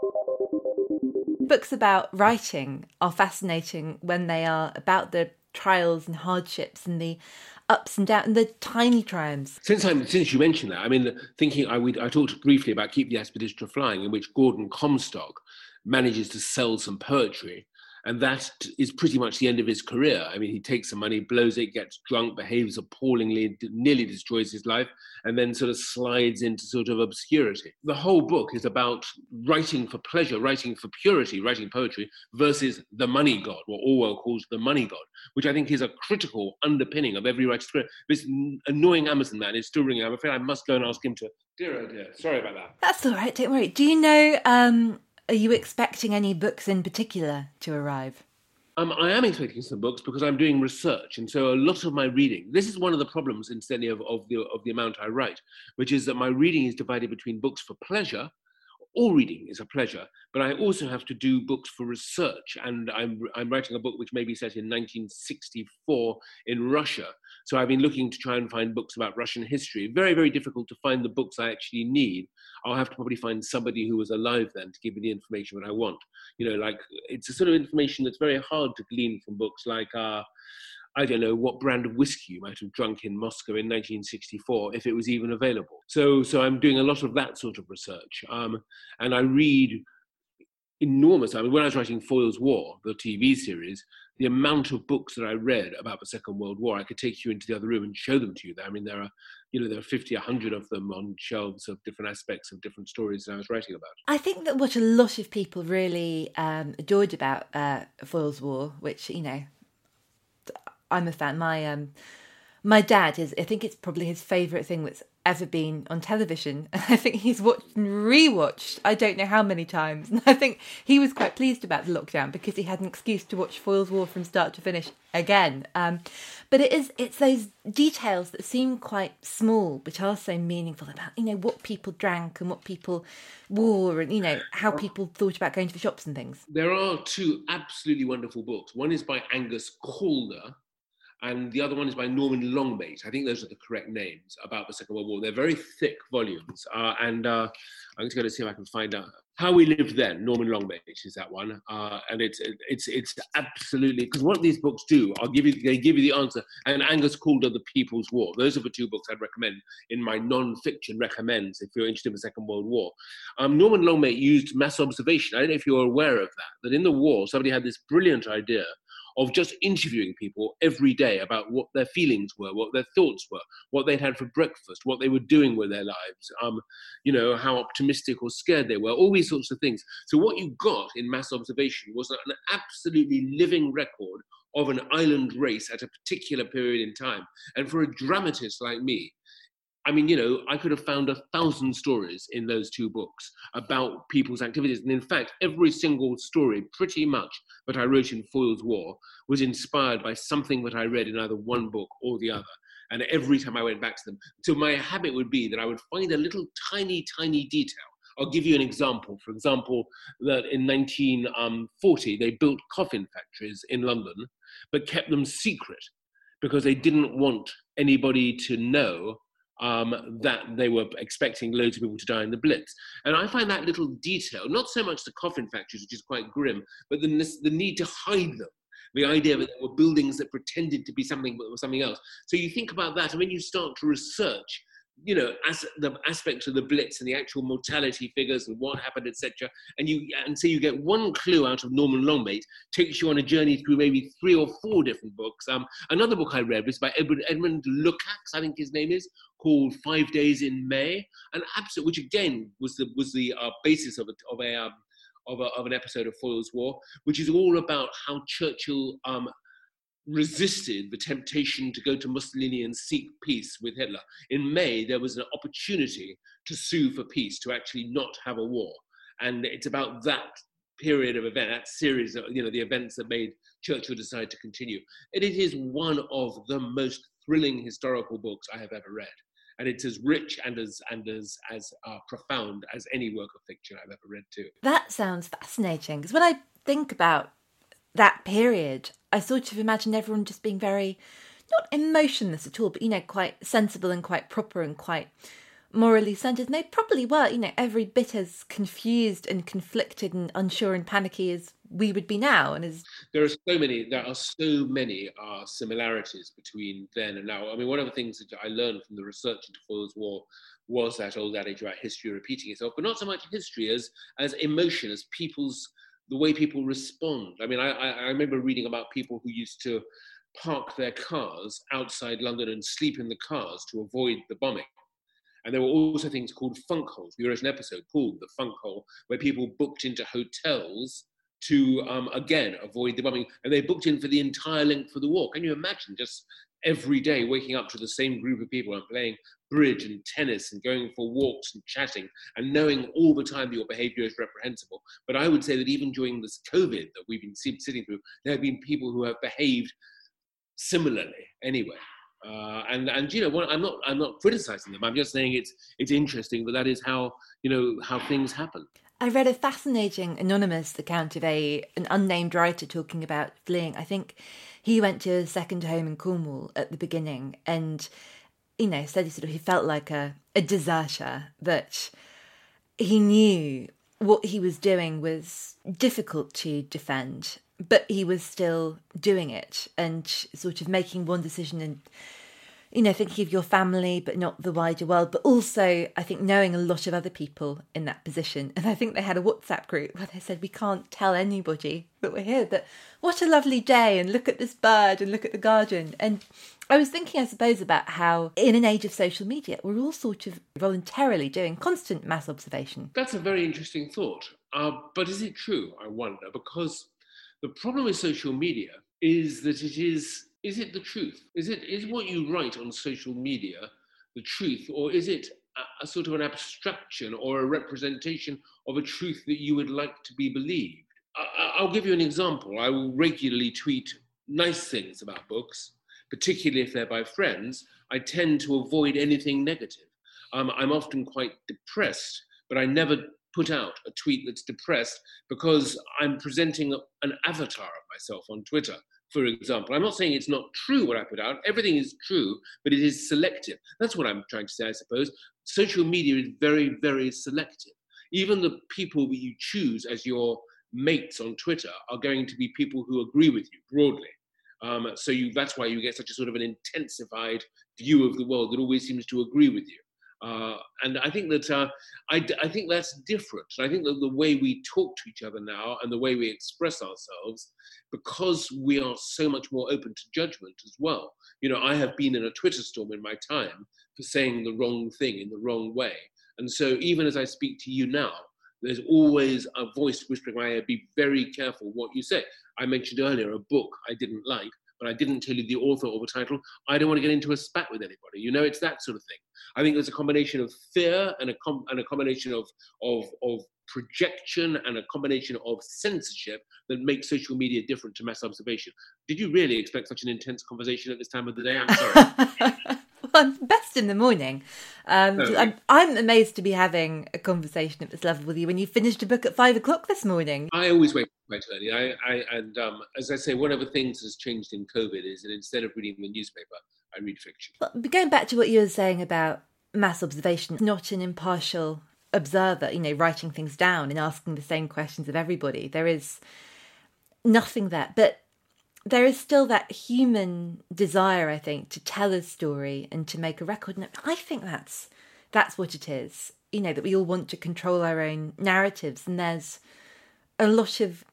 Books about writing are fascinating when they are about the trials and hardships and the ups and downs and the tiny triumphs. Since I'm since you mentioned that, I mean, thinking I would I talked briefly about Keep the Expedition Flying, in which Gordon Comstock manages to sell some poetry, and that is pretty much the end of his career. I mean, he takes some money, blows it, gets drunk, behaves appallingly, nearly destroys his life, and then sort of slides into sort of obscurity. The whole book is about writing for pleasure, writing for purity, writing poetry, versus the money god, what Orwell calls the money god, which I think is a critical underpinning of every writer's career. This annoying Amazon man is still ringing. I'm afraid I must go and ask him to... Dear, oh dear, sorry about that. That's all right, don't worry. Do you know... Um... Are you expecting any books in particular to arrive? Um, I am expecting some books because I'm doing research. And so a lot of my reading, this is one of the problems, incidentally, of, of, the, of the amount I write, which is that my reading is divided between books for pleasure. All reading is a pleasure, but I also have to do books for research. And I'm, I'm writing a book which may be set in nineteen sixty-four in Russia. So I've been looking to try and find books about Russian history. Very, very difficult to find the books I actually need. I'll have to probably find somebody who was alive then to give me the information that I want. You know, like, it's a sort of information that's very hard to glean from books like, uh, I don't know, what brand of whiskey you might have drunk in Moscow in nineteen sixty-four, if it was even available. So so I'm doing a lot of that sort of research. Um, and I read enormous. I mean, when I was writing Foyle's War, the T V series, the amount of books that I read about the Second World War, I could take you into the other room and show them to you. I mean, there are, you know, there are fifty, a hundred of them on shelves of different aspects of different stories that I was writing about. I think that what a lot of people really um, adored about uh, Foyle's War, which, you know, I'm a fan. My um, my dad is, I think it's probably his favourite thing that's ever been on television. I think he's watched and rewatched I don't know how many times. And I think he was quite pleased about the lockdown because he had an excuse to watch Foyle's War from start to finish again. Um, but it is it's those details that seem quite small but are so meaningful about, you know, what people drank and what people wore and, you know, how people thought about going to the shops and things. There are two absolutely wonderful books. One is by Angus Calder, and the other one is by Norman Longmate. I think those are the correct names, about the Second World War. They're very thick volumes. Uh, and uh, I'm just going to see if I can find out. How We Lived Then, Norman Longmate is that one. Uh, and it's it's it's absolutely, because what these books do, I'll give you, they give you the answer. And Angus Calder, The People's War. Those are the two books I'd recommend in my non-fiction recommends if you're interested in the Second World War. Um, Norman Longmate used mass observation. I don't know if you're aware of that, that in the war, somebody had this brilliant idea of just interviewing people every day about what their feelings were, what their thoughts were, what they'd had for breakfast, what they were doing with their lives, um, you know, how optimistic or scared they were, all these sorts of things. So what you got in mass observation was an absolutely living record of an island race at a particular period in time. And for a dramatist like me, I mean, you know, I could have found a thousand stories in those two books about people's activities. And in fact, every single story, pretty much, that I wrote in Foyle's War was inspired by something that I read in either one book or the other. And every time I went back to them. So my habit would be that I would find a little tiny, tiny detail. I'll give you an example. For example, that in nineteen forty, they built coffin factories in London, but kept them secret because they didn't want anybody to know Um, that they were expecting loads of people to die in the Blitz. And I find that little detail, not so much the coffin factories, which is quite grim, but the, the need to hide them. The idea that there were buildings that pretended to be something but were something else. So you think about that, and when you start to research, you know, as the aspects of the Blitz and the actual mortality figures and what happened, et cetera, and you and so you get one clue out of Norman Longmate, takes you on a journey through maybe three or four different books. Um, another book I read was by Edward, Edmund Lukács, I think his name is, called Five Days in May, an absolute, which again was the was the uh, basis of a of a, um, of a of an episode of Foyle's War, which is all about how Churchill um, resisted the temptation to go to Mussolini and seek peace with Hitler. In May, there was an opportunity to sue for peace, to actually not have a war. And it's about that period of event, that series of, you know, the events that made Churchill decide to continue. And it is one of the most thrilling historical books I have ever read. And it's as rich and as and as as uh, profound as any work of fiction I've ever read too. That sounds fascinating, because when I think about that period, I sort of imagine everyone just being very, not emotionless at all, but, you know, quite sensible and quite proper and quite morally centred. And they probably were, you know, every bit as confused and conflicted and unsure and panicky as we would be now. And as there are so many, there are so many uh, similarities between then and now. I mean, one of the things that I learned from the research into Foyle's War was that old adage about history repeating itself, but not so much history as as emotion, as people's, the way people respond. I mean, I, I remember reading about people who used to park their cars outside London and sleep in the cars to avoid the bombing. And there were also things called funk holes. We wrote an episode called The Funk Hole, where people booked into hotels to, um, again, avoid the bombing. And they booked in for the entire length of the war. Can you imagine just every day waking up to the same group of people and playing bridge and tennis and going for walks and chatting and knowing all the time that your behavior is reprehensible? But I would say that even during this COVID that we've been sitting through, there have been people who have behaved similarly anyway. Uh, and and you know, well, I'm not I'm not criticizing them. I'm just saying it's it's interesting, but that is how, you know, how things happen. I read a fascinating anonymous account of a an unnamed writer talking about fleeing. I think he went to a second home in Cornwall at the beginning, and, you know, said he sort of he felt like a, a deserter, that he knew what he was doing was difficult to defend, but he was still doing it and sort of making one decision and, you know, thinking of your family, but not the wider world, but also, I think, knowing a lot of other people in that position. And I think they had a WhatsApp group where they said, we can't tell anybody that we're here, but what a lovely day, and look at this bird and look at the garden. And I was thinking, I suppose, about how in an age of social media, we're all sort of voluntarily doing constant mass observation. That's a very interesting thought. Uh, but is it true, I wonder? Because the problem with social media is that it is, is it the truth? Is it is what you write on social media the truth, or is it a, a sort of an abstraction or a representation of a truth that you would like to be believed? I, I'll give you an example. I will regularly tweet nice things about books, particularly if they're by friends. I tend to avoid anything negative. Um, I'm often quite depressed, but I never put out a tweet that's depressed because I'm presenting an avatar of myself on Twitter, for example. I'm not saying it's not true what I put out. Everything is true, but it is selective. That's what I'm trying to say, I suppose. Social media is very, very selective. Even the people that you choose as your mates on Twitter are going to be people who agree with you broadly. Um, so you, that's why you get such a sort of an intensified view of the world that always seems to agree with you. Uh, and I think that uh, I, I think that's different. I think that the way we talk to each other now and the way we express ourselves, because we are so much more open to judgment as well. You know, I have been in a Twitter storm in my time for saying the wrong thing in the wrong way. And so even as I speak to you now, there's always a voice whispering in my ear, be very careful what you say. I mentioned earlier a book I didn't like, but I didn't tell you the author or the title. I don't want to get into a spat with anybody. You know, it's that sort of thing. I think there's a combination of fear and a, com- and a combination of, of, of projection and a combination of censorship that makes social media different to mass observation. Did you really expect such an intense conversation at this time of the day? I'm sorry. Well, I'm best in the morning. Um, Oh. I'm, I'm amazed to be having a conversation at this level with you when you finished a book at five o'clock this morning. I always wake up quite early. I, I, and um, as I say, one of the things that's changed in COVID is that instead of reading the newspaper, I read fiction. But going back to what you were saying about mass observation, not an impartial observer, you know, writing things down and asking the same questions of everybody. There is nothing there. But there is still that human desire, I think, to tell a story and to make a record. And I think that's that's what it is. You know, that we all want to control our own narratives. And there's a lot of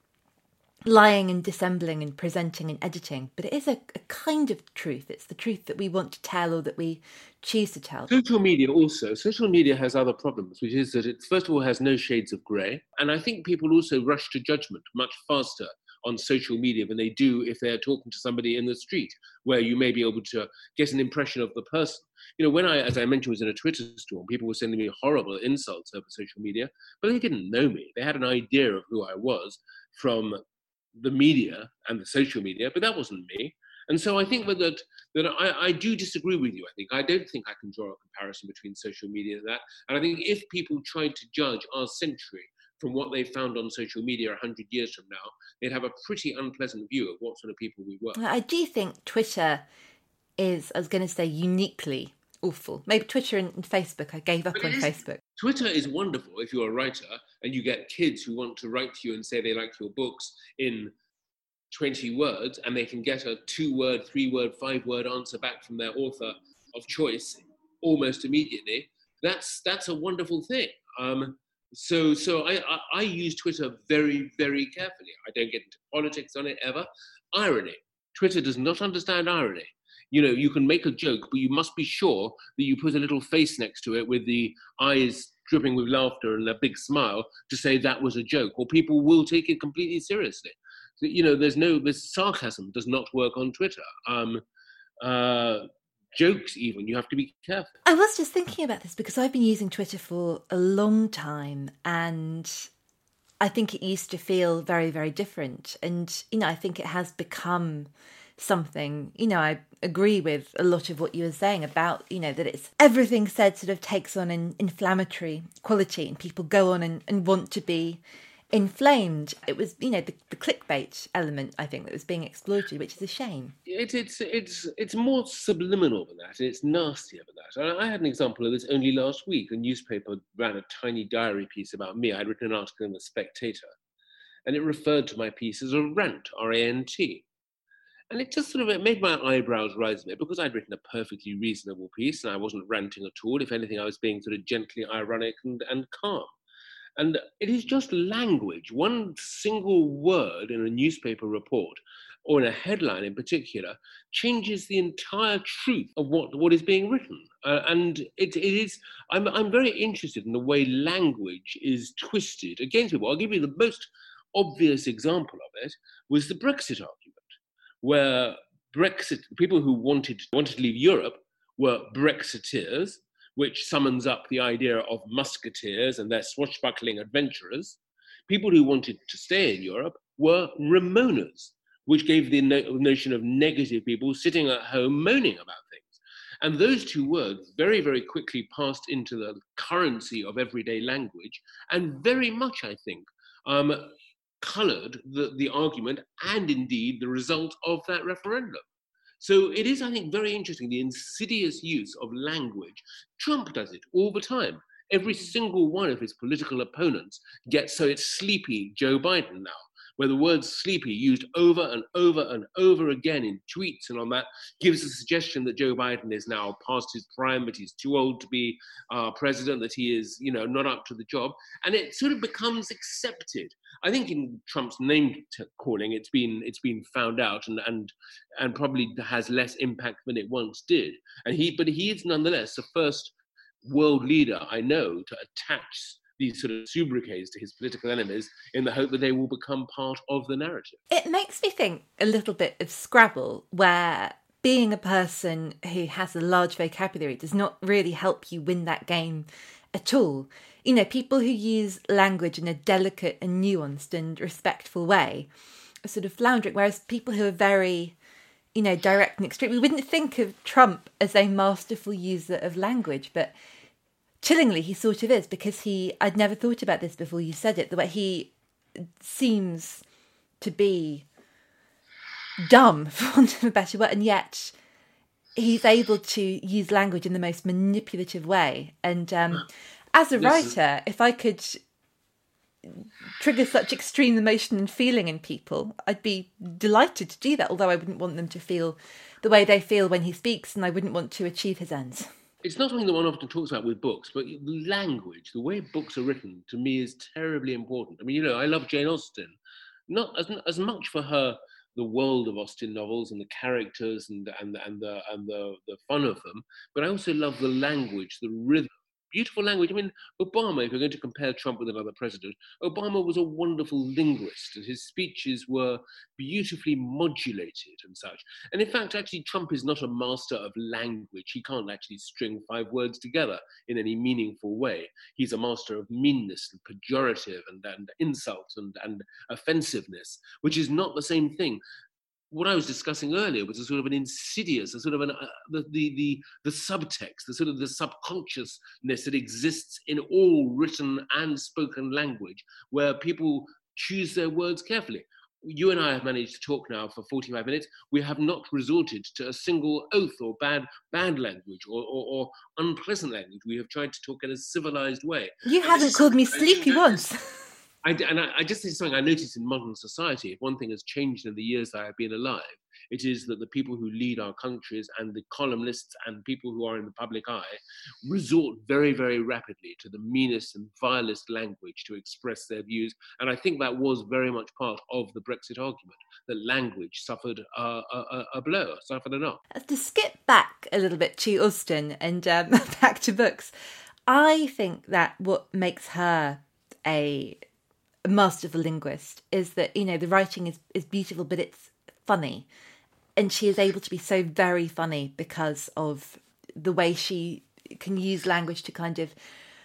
lying and dissembling and presenting and editing. But it is a, a kind of truth. It's the truth that we want to tell or that we choose to tell. Social media also, social media has other problems, which is that it, first of all, has no shades of grey. And I think people also rush to judgment much faster on social media than they do if they're talking to somebody in the street, where you may be able to get an impression of the person. You know, when I, as I mentioned, was in a Twitter storm, people were sending me horrible insults over social media, but they didn't know me. They had an idea of who I was from the media and the social media, but that wasn't me. And so I think that that, that I, I do disagree with you. I think I don't think I can draw a comparison between social media and that. And I think if people tried to judge our century from what they found on social media a hundred years from now, they'd have a pretty unpleasant view of what sort of people we were. I do think Twitter is, I was going to say, uniquely awful. Maybe Twitter and Facebook. I gave up But on it is- Facebook. Twitter is wonderful if you're a writer and you get kids who want to write to you and say they like your books in twenty words, and they can get a two-word, three-word, five-word answer back from their author of choice almost immediately. That's that's a wonderful thing. Um, so so I, I, I use Twitter very, very carefully. I don't get into politics on it ever. Irony. Twitter does not understand irony. You know, you can make a joke, but you must be sure that you put a little face next to it with the eyes dripping with laughter and a big smile to say that was a joke, or people will take it completely seriously. So, you know, there's no, this sarcasm does not work on Twitter. Um, uh, jokes even, you have to be careful. I was just thinking about this because I've been using Twitter for a long time, and I think it used to feel very, very different. And, you know, I think it has become something, you know, I agree with a lot of what you were saying about, you know, that it's everything said sort of takes on an inflammatory quality and people go on and, and want to be inflamed. It was, you know, the, the clickbait element, I think, that was being exploited, which is a shame. It's it's it's it's more subliminal than that, and it's nastier than that. I, I had an example of this only last week. A newspaper ran a tiny diary piece about me. I'd written an article in The Spectator, and it referred to my piece as a rant, R A N T. And it just sort of it made my eyebrows rise a bit because I'd written a perfectly reasonable piece and I wasn't ranting at all. If anything, I was being sort of gently ironic and, and calm. And it is just language. One single word in a newspaper report or in a headline in particular changes the entire truth of what, what is being written. Uh, and it, it is, I'm, I'm very interested in the way language is twisted against people. I'll give you the most obvious example of it was the Brexit argument, where Brexit, people who wanted, wanted to leave Europe were Brexiteers, which summons up the idea of musketeers and their swashbuckling adventurers. People who wanted to stay in Europe were Remoaners, which gave the no- notion of negative people sitting at home moaning about things. And those two words very, very quickly passed into the currency of everyday language and very much, I think, um, coloured the, the argument and indeed the result of that referendum. So it is, I think, very interesting, the insidious use of language. Trump does it all the time. Every single one of his political opponents gets so it's sleepy Joe Biden now. where the word sleepy used over and over and over again in tweets and on that gives the suggestion that Joe Biden is now past his prime, that he's too old to be uh, president, that he is, you know, not up to the job. And it sort of becomes accepted. I think in Trump's name calling, it's been it's been found out and and and probably has less impact than it once did. And he, but he is nonetheless the first world leader I know to attach these sort of sobriquets to his political enemies in the hope that they will become part of the narrative. It makes me think a little bit of Scrabble, where being a person who has a large vocabulary does not really help you win that game at all. You know, people who use language in a delicate and nuanced and respectful way are sort of floundering, whereas people who are very, you know, direct and extreme, we wouldn't think of Trump as a masterful user of language, but chillingly he sort of is, because he, I'd never thought about this before you said it, the way he seems to be dumb, for want of a better word, and yet he's able to use language in the most manipulative way. And um, as a writer, if I could trigger such extreme emotion and feeling in people, I'd be delighted to do that, although I wouldn't want them to feel the way they feel when he speaks, and I wouldn't want to achieve his ends. It's not something that one often talks about with books, but language, the way books are written, to me is terribly important. I mean, you know, I love Jane Austen, not as as much for her the world of Austen novels and the characters and and and the and the, the fun of them, but I also love the language, the rhythm. Beautiful language. I mean, Obama, if you're going to compare Trump with another president, Obama was a wonderful linguist and his speeches were beautifully modulated and such. And in fact, actually, Trump is not a master of language. He can't actually string five words together in any meaningful way. He's a master of meanness and pejorative and, and insult and, and offensiveness, which is not the same thing. What I was discussing earlier was a sort of an insidious, a sort of an, uh, the, the, the, the subtext, the sort of the subconsciousness that exists in all written and spoken language, where people choose their words carefully. You and I have managed to talk now for forty-five minutes. We have not resorted to a single oath or bad bad language or, or, or unpleasant language. We have tried to talk in a civilized way. You haven't called me sleepy once. I, and I, I just think something I noticed in modern society, if one thing has changed in the years that I've been alive, it is that the people who lead our countries and the columnists and people who are in the public eye resort very, very rapidly to the meanest and vilest language to express their views. And I think that was very much part of the Brexit argument, that language suffered a, a, a blow, suffered a knock. To skip back a little bit to Austen and um, back to books, I think that what makes her a a masterful linguist is that, you know, the writing is, is beautiful, but it's funny. And she is able to be so very funny because of the way she can use language to kind of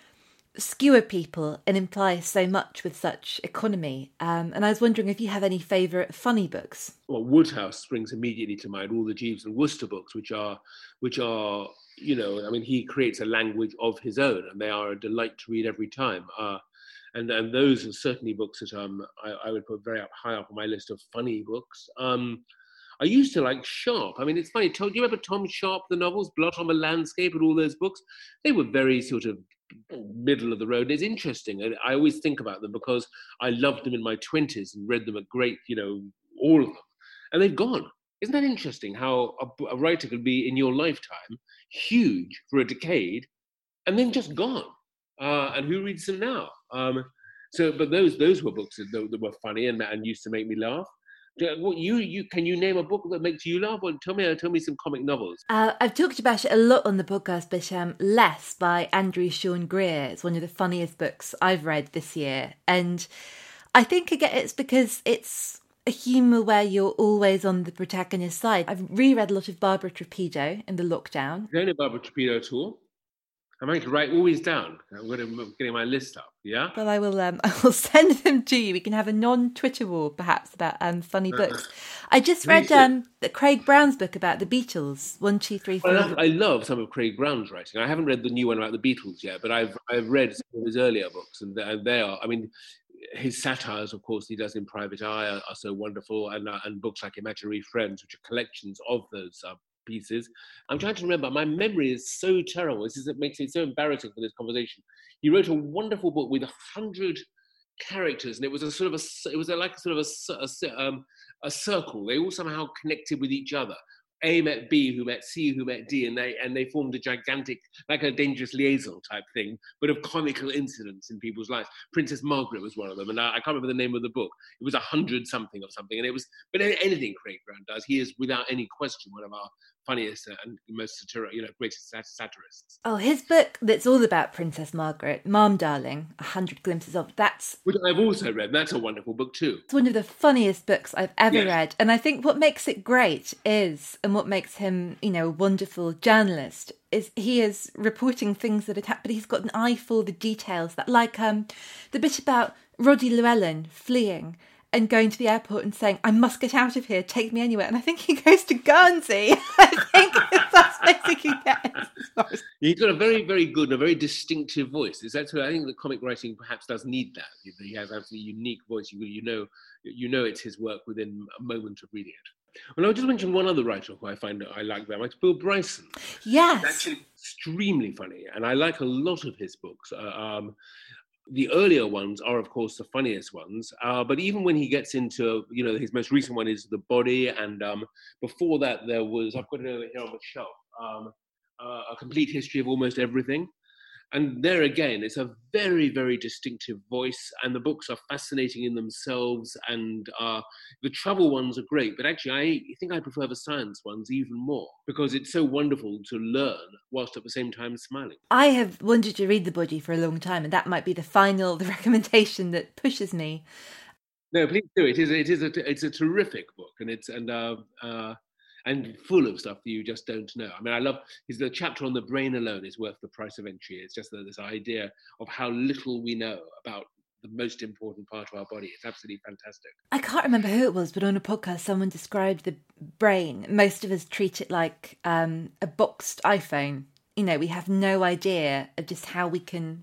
skewer people and imply so much with such economy. Um, and I was wondering if you have any favourite funny books. Well, Woodhouse springs immediately to mind, all the Jeeves and Wooster books, which are, which are, you know, I mean, he creates a language of his own and they are a delight to read every time. Uh, And, and those are certainly books that um, I, I would put very up, high up on my list of funny books. Um, I used to like Sharp. I mean, it's funny. Do you remember Tom Sharp, the novels, Blot on the Landscape and all those books? They were very sort of middle of the road. It's interesting. And I always think about them because I loved them in my twenties and read them at great, you know, all of them. And they've gone. Isn't that interesting how a, a writer could be in your lifetime huge for a decade and then just gone? Uh, and who reads them now? Um, so, but those those were books that, that were funny and, and used to make me laugh. What you you can you name a book that makes you laugh? Or tell me tell me some comic novels. Uh, I've talked about it a lot on the podcast, but um, Less by Andrew Sean Greer is one of the funniest books I've read this year, and I think again it's because it's a humour where you're always on the protagonist's side. I've reread a lot of Barbara Trapido in the lockdown. You don't know Barbara Trapido at all? I'm going to write all these down. I'm going to getting my list up. Yeah. Well, I will. Um, I will send them to you. We can have a non-Twitter war, perhaps, about um, funny books. I just read um, the Craig Brown's book about the Beatles. One, two, three, four. I love, I love some of Craig Brown's writing. I haven't read the new one about the Beatles yet, but I've I've read some of his earlier books, and they are. I mean, his satires, of course, he does in Private Eye, are, are so wonderful, and uh, and books like Imaginary Friends, which are collections of those uh, pieces. I'm trying to remember. My memory is so terrible. This is it makes it so embarrassing for this conversation. He wrote a wonderful book with a hundred characters, and it was a sort of a, it was a, like a sort of a, a, um, a circle. They all somehow connected with each other. A met B, who met C, who met D, and they and they formed a gigantic, like a Dangerous Liaison type thing, but of comical incidents in people's lives. Princess Margaret was one of them, and I, I can't remember the name of the book. It was a hundred something or something, and it was. But anything Craig Brown does, he is without any question one of our funniest and most satiric, you know, greatest sat- satirists. Oh, his book that's all about Princess Margaret, Mom Darling, A Hundred Glimpses of, that's... Which I've also read, and that's a wonderful book too. It's one of the funniest books I've ever yes. read. And I think what makes it great is, and what makes him, you know, a wonderful journalist, is he is reporting things that had happened, but he's got an eye for the details. That, like um, the bit about Roddy Llewellyn fleeing and going to the airport and saying, I must get out of here, take me anywhere. And I think he goes to Guernsey. I think that's basically it. He's got a very, very good and a very distinctive voice. Is that I think the comic writing perhaps does need that. He has a absolutely unique voice. You, you know you know it's his work within a moment of reading it. Well, I'll just mention one other writer who I find I like very much, Bill Bryson. Yes. He's actually extremely funny, and I like a lot of his books. Uh, um, The earlier ones are, of course, the funniest ones. Uh, but even when he gets into, you know, his most recent one is The Body. And um, before that, there was, I've got it over here on the shelf, um, uh, A Complete History of Almost Everything. And there again, it's a very, very distinctive voice. And the books are fascinating in themselves. And uh, the travel ones are great. But actually, I think I prefer the science ones even more, because it's so wonderful to learn whilst at the same time smiling. I have wanted to read The Body for a long time, and that might be the final, the recommendation that pushes me. No, please do. It is. It is. A, it's a terrific book, and it's and uh, uh, and full of stuff that you just don't know. I mean, I love his the chapter on the brain alone is worth the price of entry. It's just this idea of how little we know about the most important part of our body. It's absolutely fantastic. I can't remember who it was, but on a podcast, someone described the brain. Most of us treat it like um, a boxed iPhone. You know, we have no idea of just how we can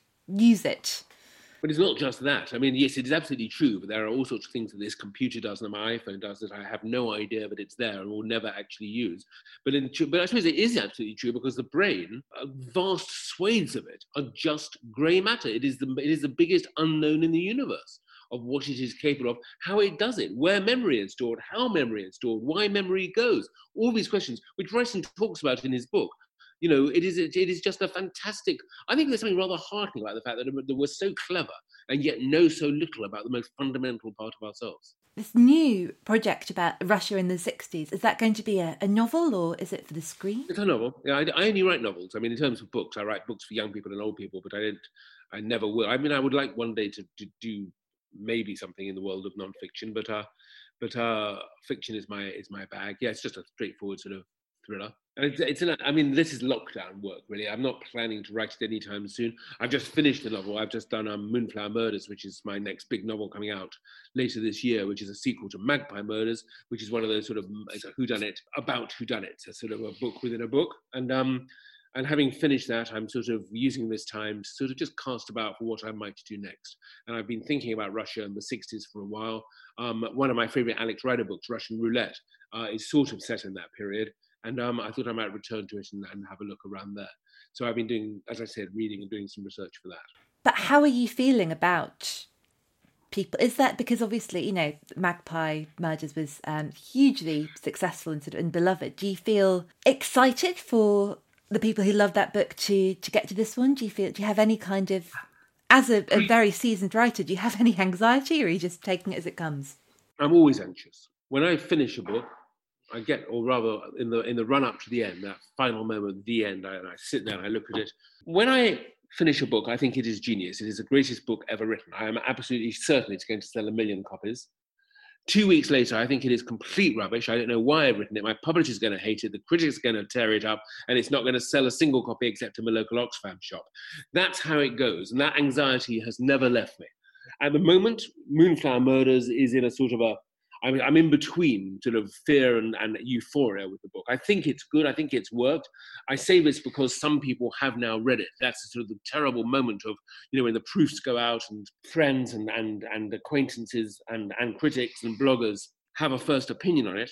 use it. But it's not just that. I mean, yes, it is absolutely true, but there are all sorts of things that this computer does and my iPhone does that I have no idea that it's there and will never actually use. But in, but I suppose it is absolutely true, because the brain, vast swathes of it, are just grey matter. It is the it is the biggest unknown in the universe of what it is capable of, how it does it, where memory is stored, how memory is stored, why memory goes. All these questions, which Bryson talks about in his book. You know, it is it is just a fantastic... I think there's something rather heartening about the fact that, that we're so clever and yet know so little about the most fundamental part of ourselves. This new project about Russia in the sixties, is that going to be a, a novel, or is it for the screen? It's a novel. Yeah, I, I only write novels. I mean, in terms of books, I write books for young people and old people, but I don't. I never will. I mean, I would like one day to, to do maybe something in the world of non-fiction, but uh, but uh, fiction is my is my bag. Yeah, it's just a straightforward sort of thriller. And it's, it's an, I mean, this is lockdown work, really. I'm not planning to write it anytime soon. I've just finished a novel. I've just done um, Moonflower Murders, which is my next big novel coming out later this year, which is a sequel to Magpie Murders, which is one of those sort of, it's a whodunit about whodunits, a sort of a book within a book. And um, and having finished that, I'm sort of using this time to sort of just cast about for what I might do next. And I've been thinking about Russia in the sixties for a while. Um, one of my favorite Alex Rider books, Russian Roulette, uh, is sort of set in that period. And um, I thought I might return to it and, and have a look around there. So I've been doing, as I said, reading and doing some research for that. But how are you feeling about people? Is that because obviously, you know, Magpie Murders was um, hugely successful and, sort of, and beloved. Do you feel excited for the people who love that book to, to get to this one? Do you feel, do you have any kind of, as a, a very seasoned writer, do you have any anxiety, or are you just taking it as it comes? I'm always anxious. When I finish a book, I get, or rather in the in the run up to the end, that final moment, the end, I, and I sit there and I look at it. When I finish a book, I think it is genius. It is the greatest book ever written. I am absolutely certain it's going to sell a million copies. Two weeks later, I think it is complete rubbish. I don't know why I've written it. My publisher's going to hate it. The critic's going to tear it up, and it's not going to sell a single copy except in the local Oxfam shop. That's how it goes, and that anxiety has never left me. At the moment, Moonflower Murders is in a sort of a I mean, I'm in between sort of fear and, and euphoria with the book. I think it's good. I think it's worked. I say this because some people have now read it. That's sort of the terrible moment of, you know, when the proofs go out and friends and and, and acquaintances and, and critics and bloggers have a first opinion on it.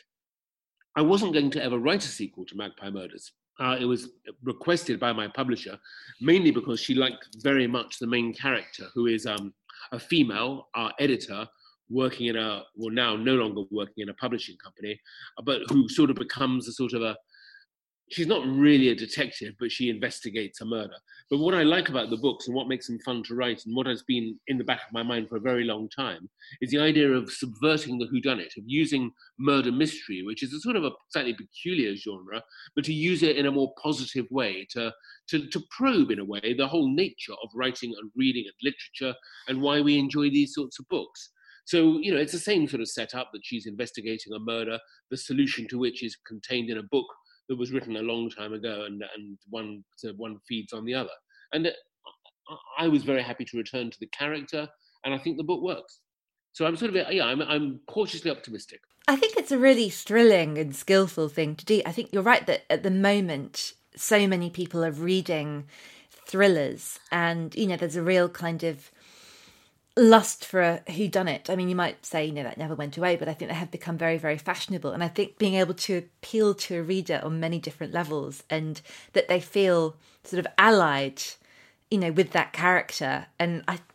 I wasn't going to ever write a sequel to Magpie Murders. Uh, it was requested by my publisher, mainly because she liked very much the main character, who is... um. a female, our editor, working in a, well, now no longer working in a publishing company, but who sort of becomes a sort of a, she's not really a detective, but she investigates a murder. But what I like about the books and what makes them fun to write and what has been in the back of my mind for a very long time is the idea of subverting the whodunit, of using murder mystery, which is a sort of a slightly peculiar genre, but to use it in a more positive way, to, to, to probe in a way the whole nature of writing and reading and literature and why we enjoy these sorts of books. So, you know, it's the same sort of setup that she's investigating a murder, the solution to which is contained in a book that was written a long time ago, and and one so one feeds on the other. And I was very happy to return to the character, and I think the book works. So I'm sort of, yeah, I'm I'm cautiously optimistic. I think it's a really thrilling and skillful thing to do. I think you're right that at the moment, so many people are reading thrillers, and, you know, there's a real kind of lust for a whodunit. I mean, you might say, you know, that never went away, but I think they have become very, very fashionable. And I think being able to appeal to a reader on many different levels, and that they feel sort of allied, you know, with that character. And I,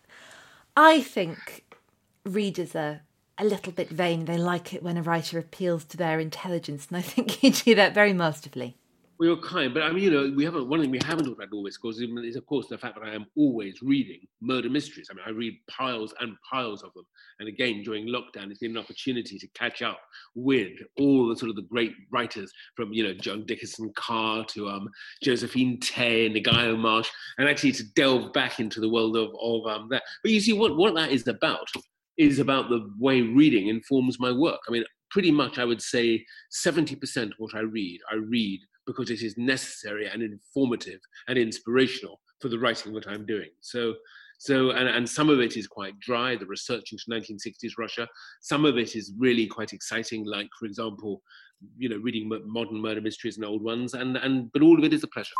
I think readers are a little bit vain. They like it when a writer appeals to their intelligence. And I think you do that very masterfully. Well, you're kind, but I mean, you know, we haven't, one thing we haven't talked about always, of course, is of course the fact that I am always reading murder mysteries. I mean, I read piles and piles of them. And again, during lockdown, it's been an opportunity to catch up with all the sort of the great writers from, you know, Joan Dickinson Carr to um, Josephine Tey and Ngaio Marsh, and actually to delve back into the world of, of um, that. But you see, what, what that is about is about the way reading informs my work. I mean, pretty much I would say seventy percent of what I read, I read because it is necessary and informative and inspirational for the writing that I'm doing. So, so and, and some of it is quite dry, the research into nineteen sixties Russia. Some of it is really quite exciting, like, for example, you know, reading modern murder mysteries and old ones, and, and but all of it is a pleasure.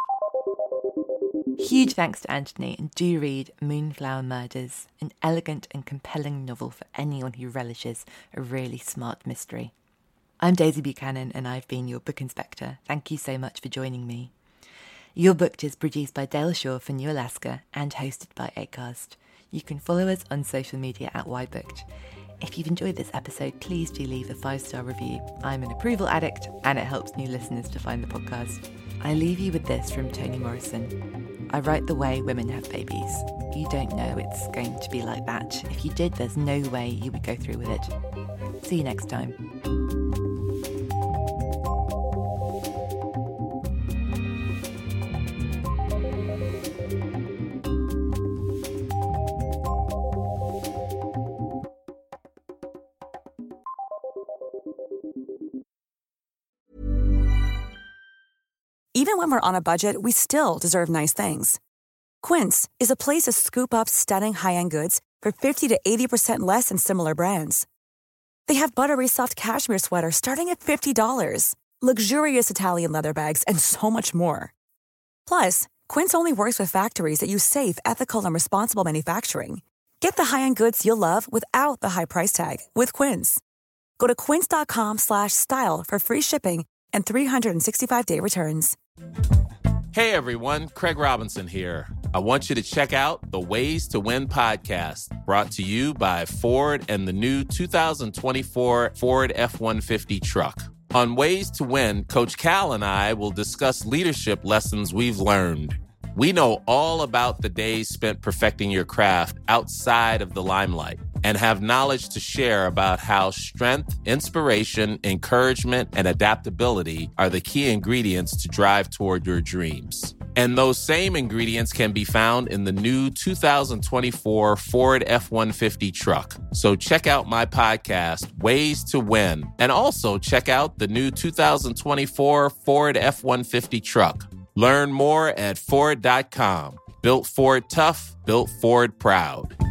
Huge thanks to Anthony, and do read Moonflower Murders, an elegant and compelling novel for anyone who relishes a really smart mystery. I'm Daisy Buchanan, and I've been your book inspector. Thank you so much for joining me. Your Booked is produced by Dale Shaw for New Alaska and hosted by Acast. You can follow us on social media at YBooked. If you've enjoyed this episode, please do leave a five-star review. I'm an approval addict, and it helps new listeners to find the podcast. I leave you with this from Toni Morrison. I write the way women have babies. You don't know it's going to be like that. If you did, there's no way you would go through with it. See you next time. Even when we're on a budget, we still deserve nice things. Quince is a place to scoop up stunning high-end goods for fifty to eighty percent less than similar brands. They have buttery soft cashmere sweaters starting at fifty dollars, luxurious Italian leather bags, and so much more. Plus, Quince only works with factories that use safe, ethical, and responsible manufacturing. Get the high-end goods you'll love without the high price tag with Quince. Go to quince.com slash style for free shipping and three sixty-five day returns. Hey everyone, Craig Robinson here. I want you to check out the Ways to Win podcast, brought to you by Ford and the new two thousand twenty-four Ford F one fifty truck. On Ways to Win, Coach Cal and I will discuss leadership lessons we've learned. We know all about the days spent perfecting your craft outside of the limelight, and have knowledge to share about how strength, inspiration, encouragement, and adaptability are the key ingredients to drive toward your dreams. And those same ingredients can be found in the new two thousand twenty-four Ford F one fifty truck. So check out my podcast, Ways to Win, and also check out the new two thousand twenty-four Ford F one fifty truck. Learn more at Ford dot com. Built Ford tough, built Ford proud.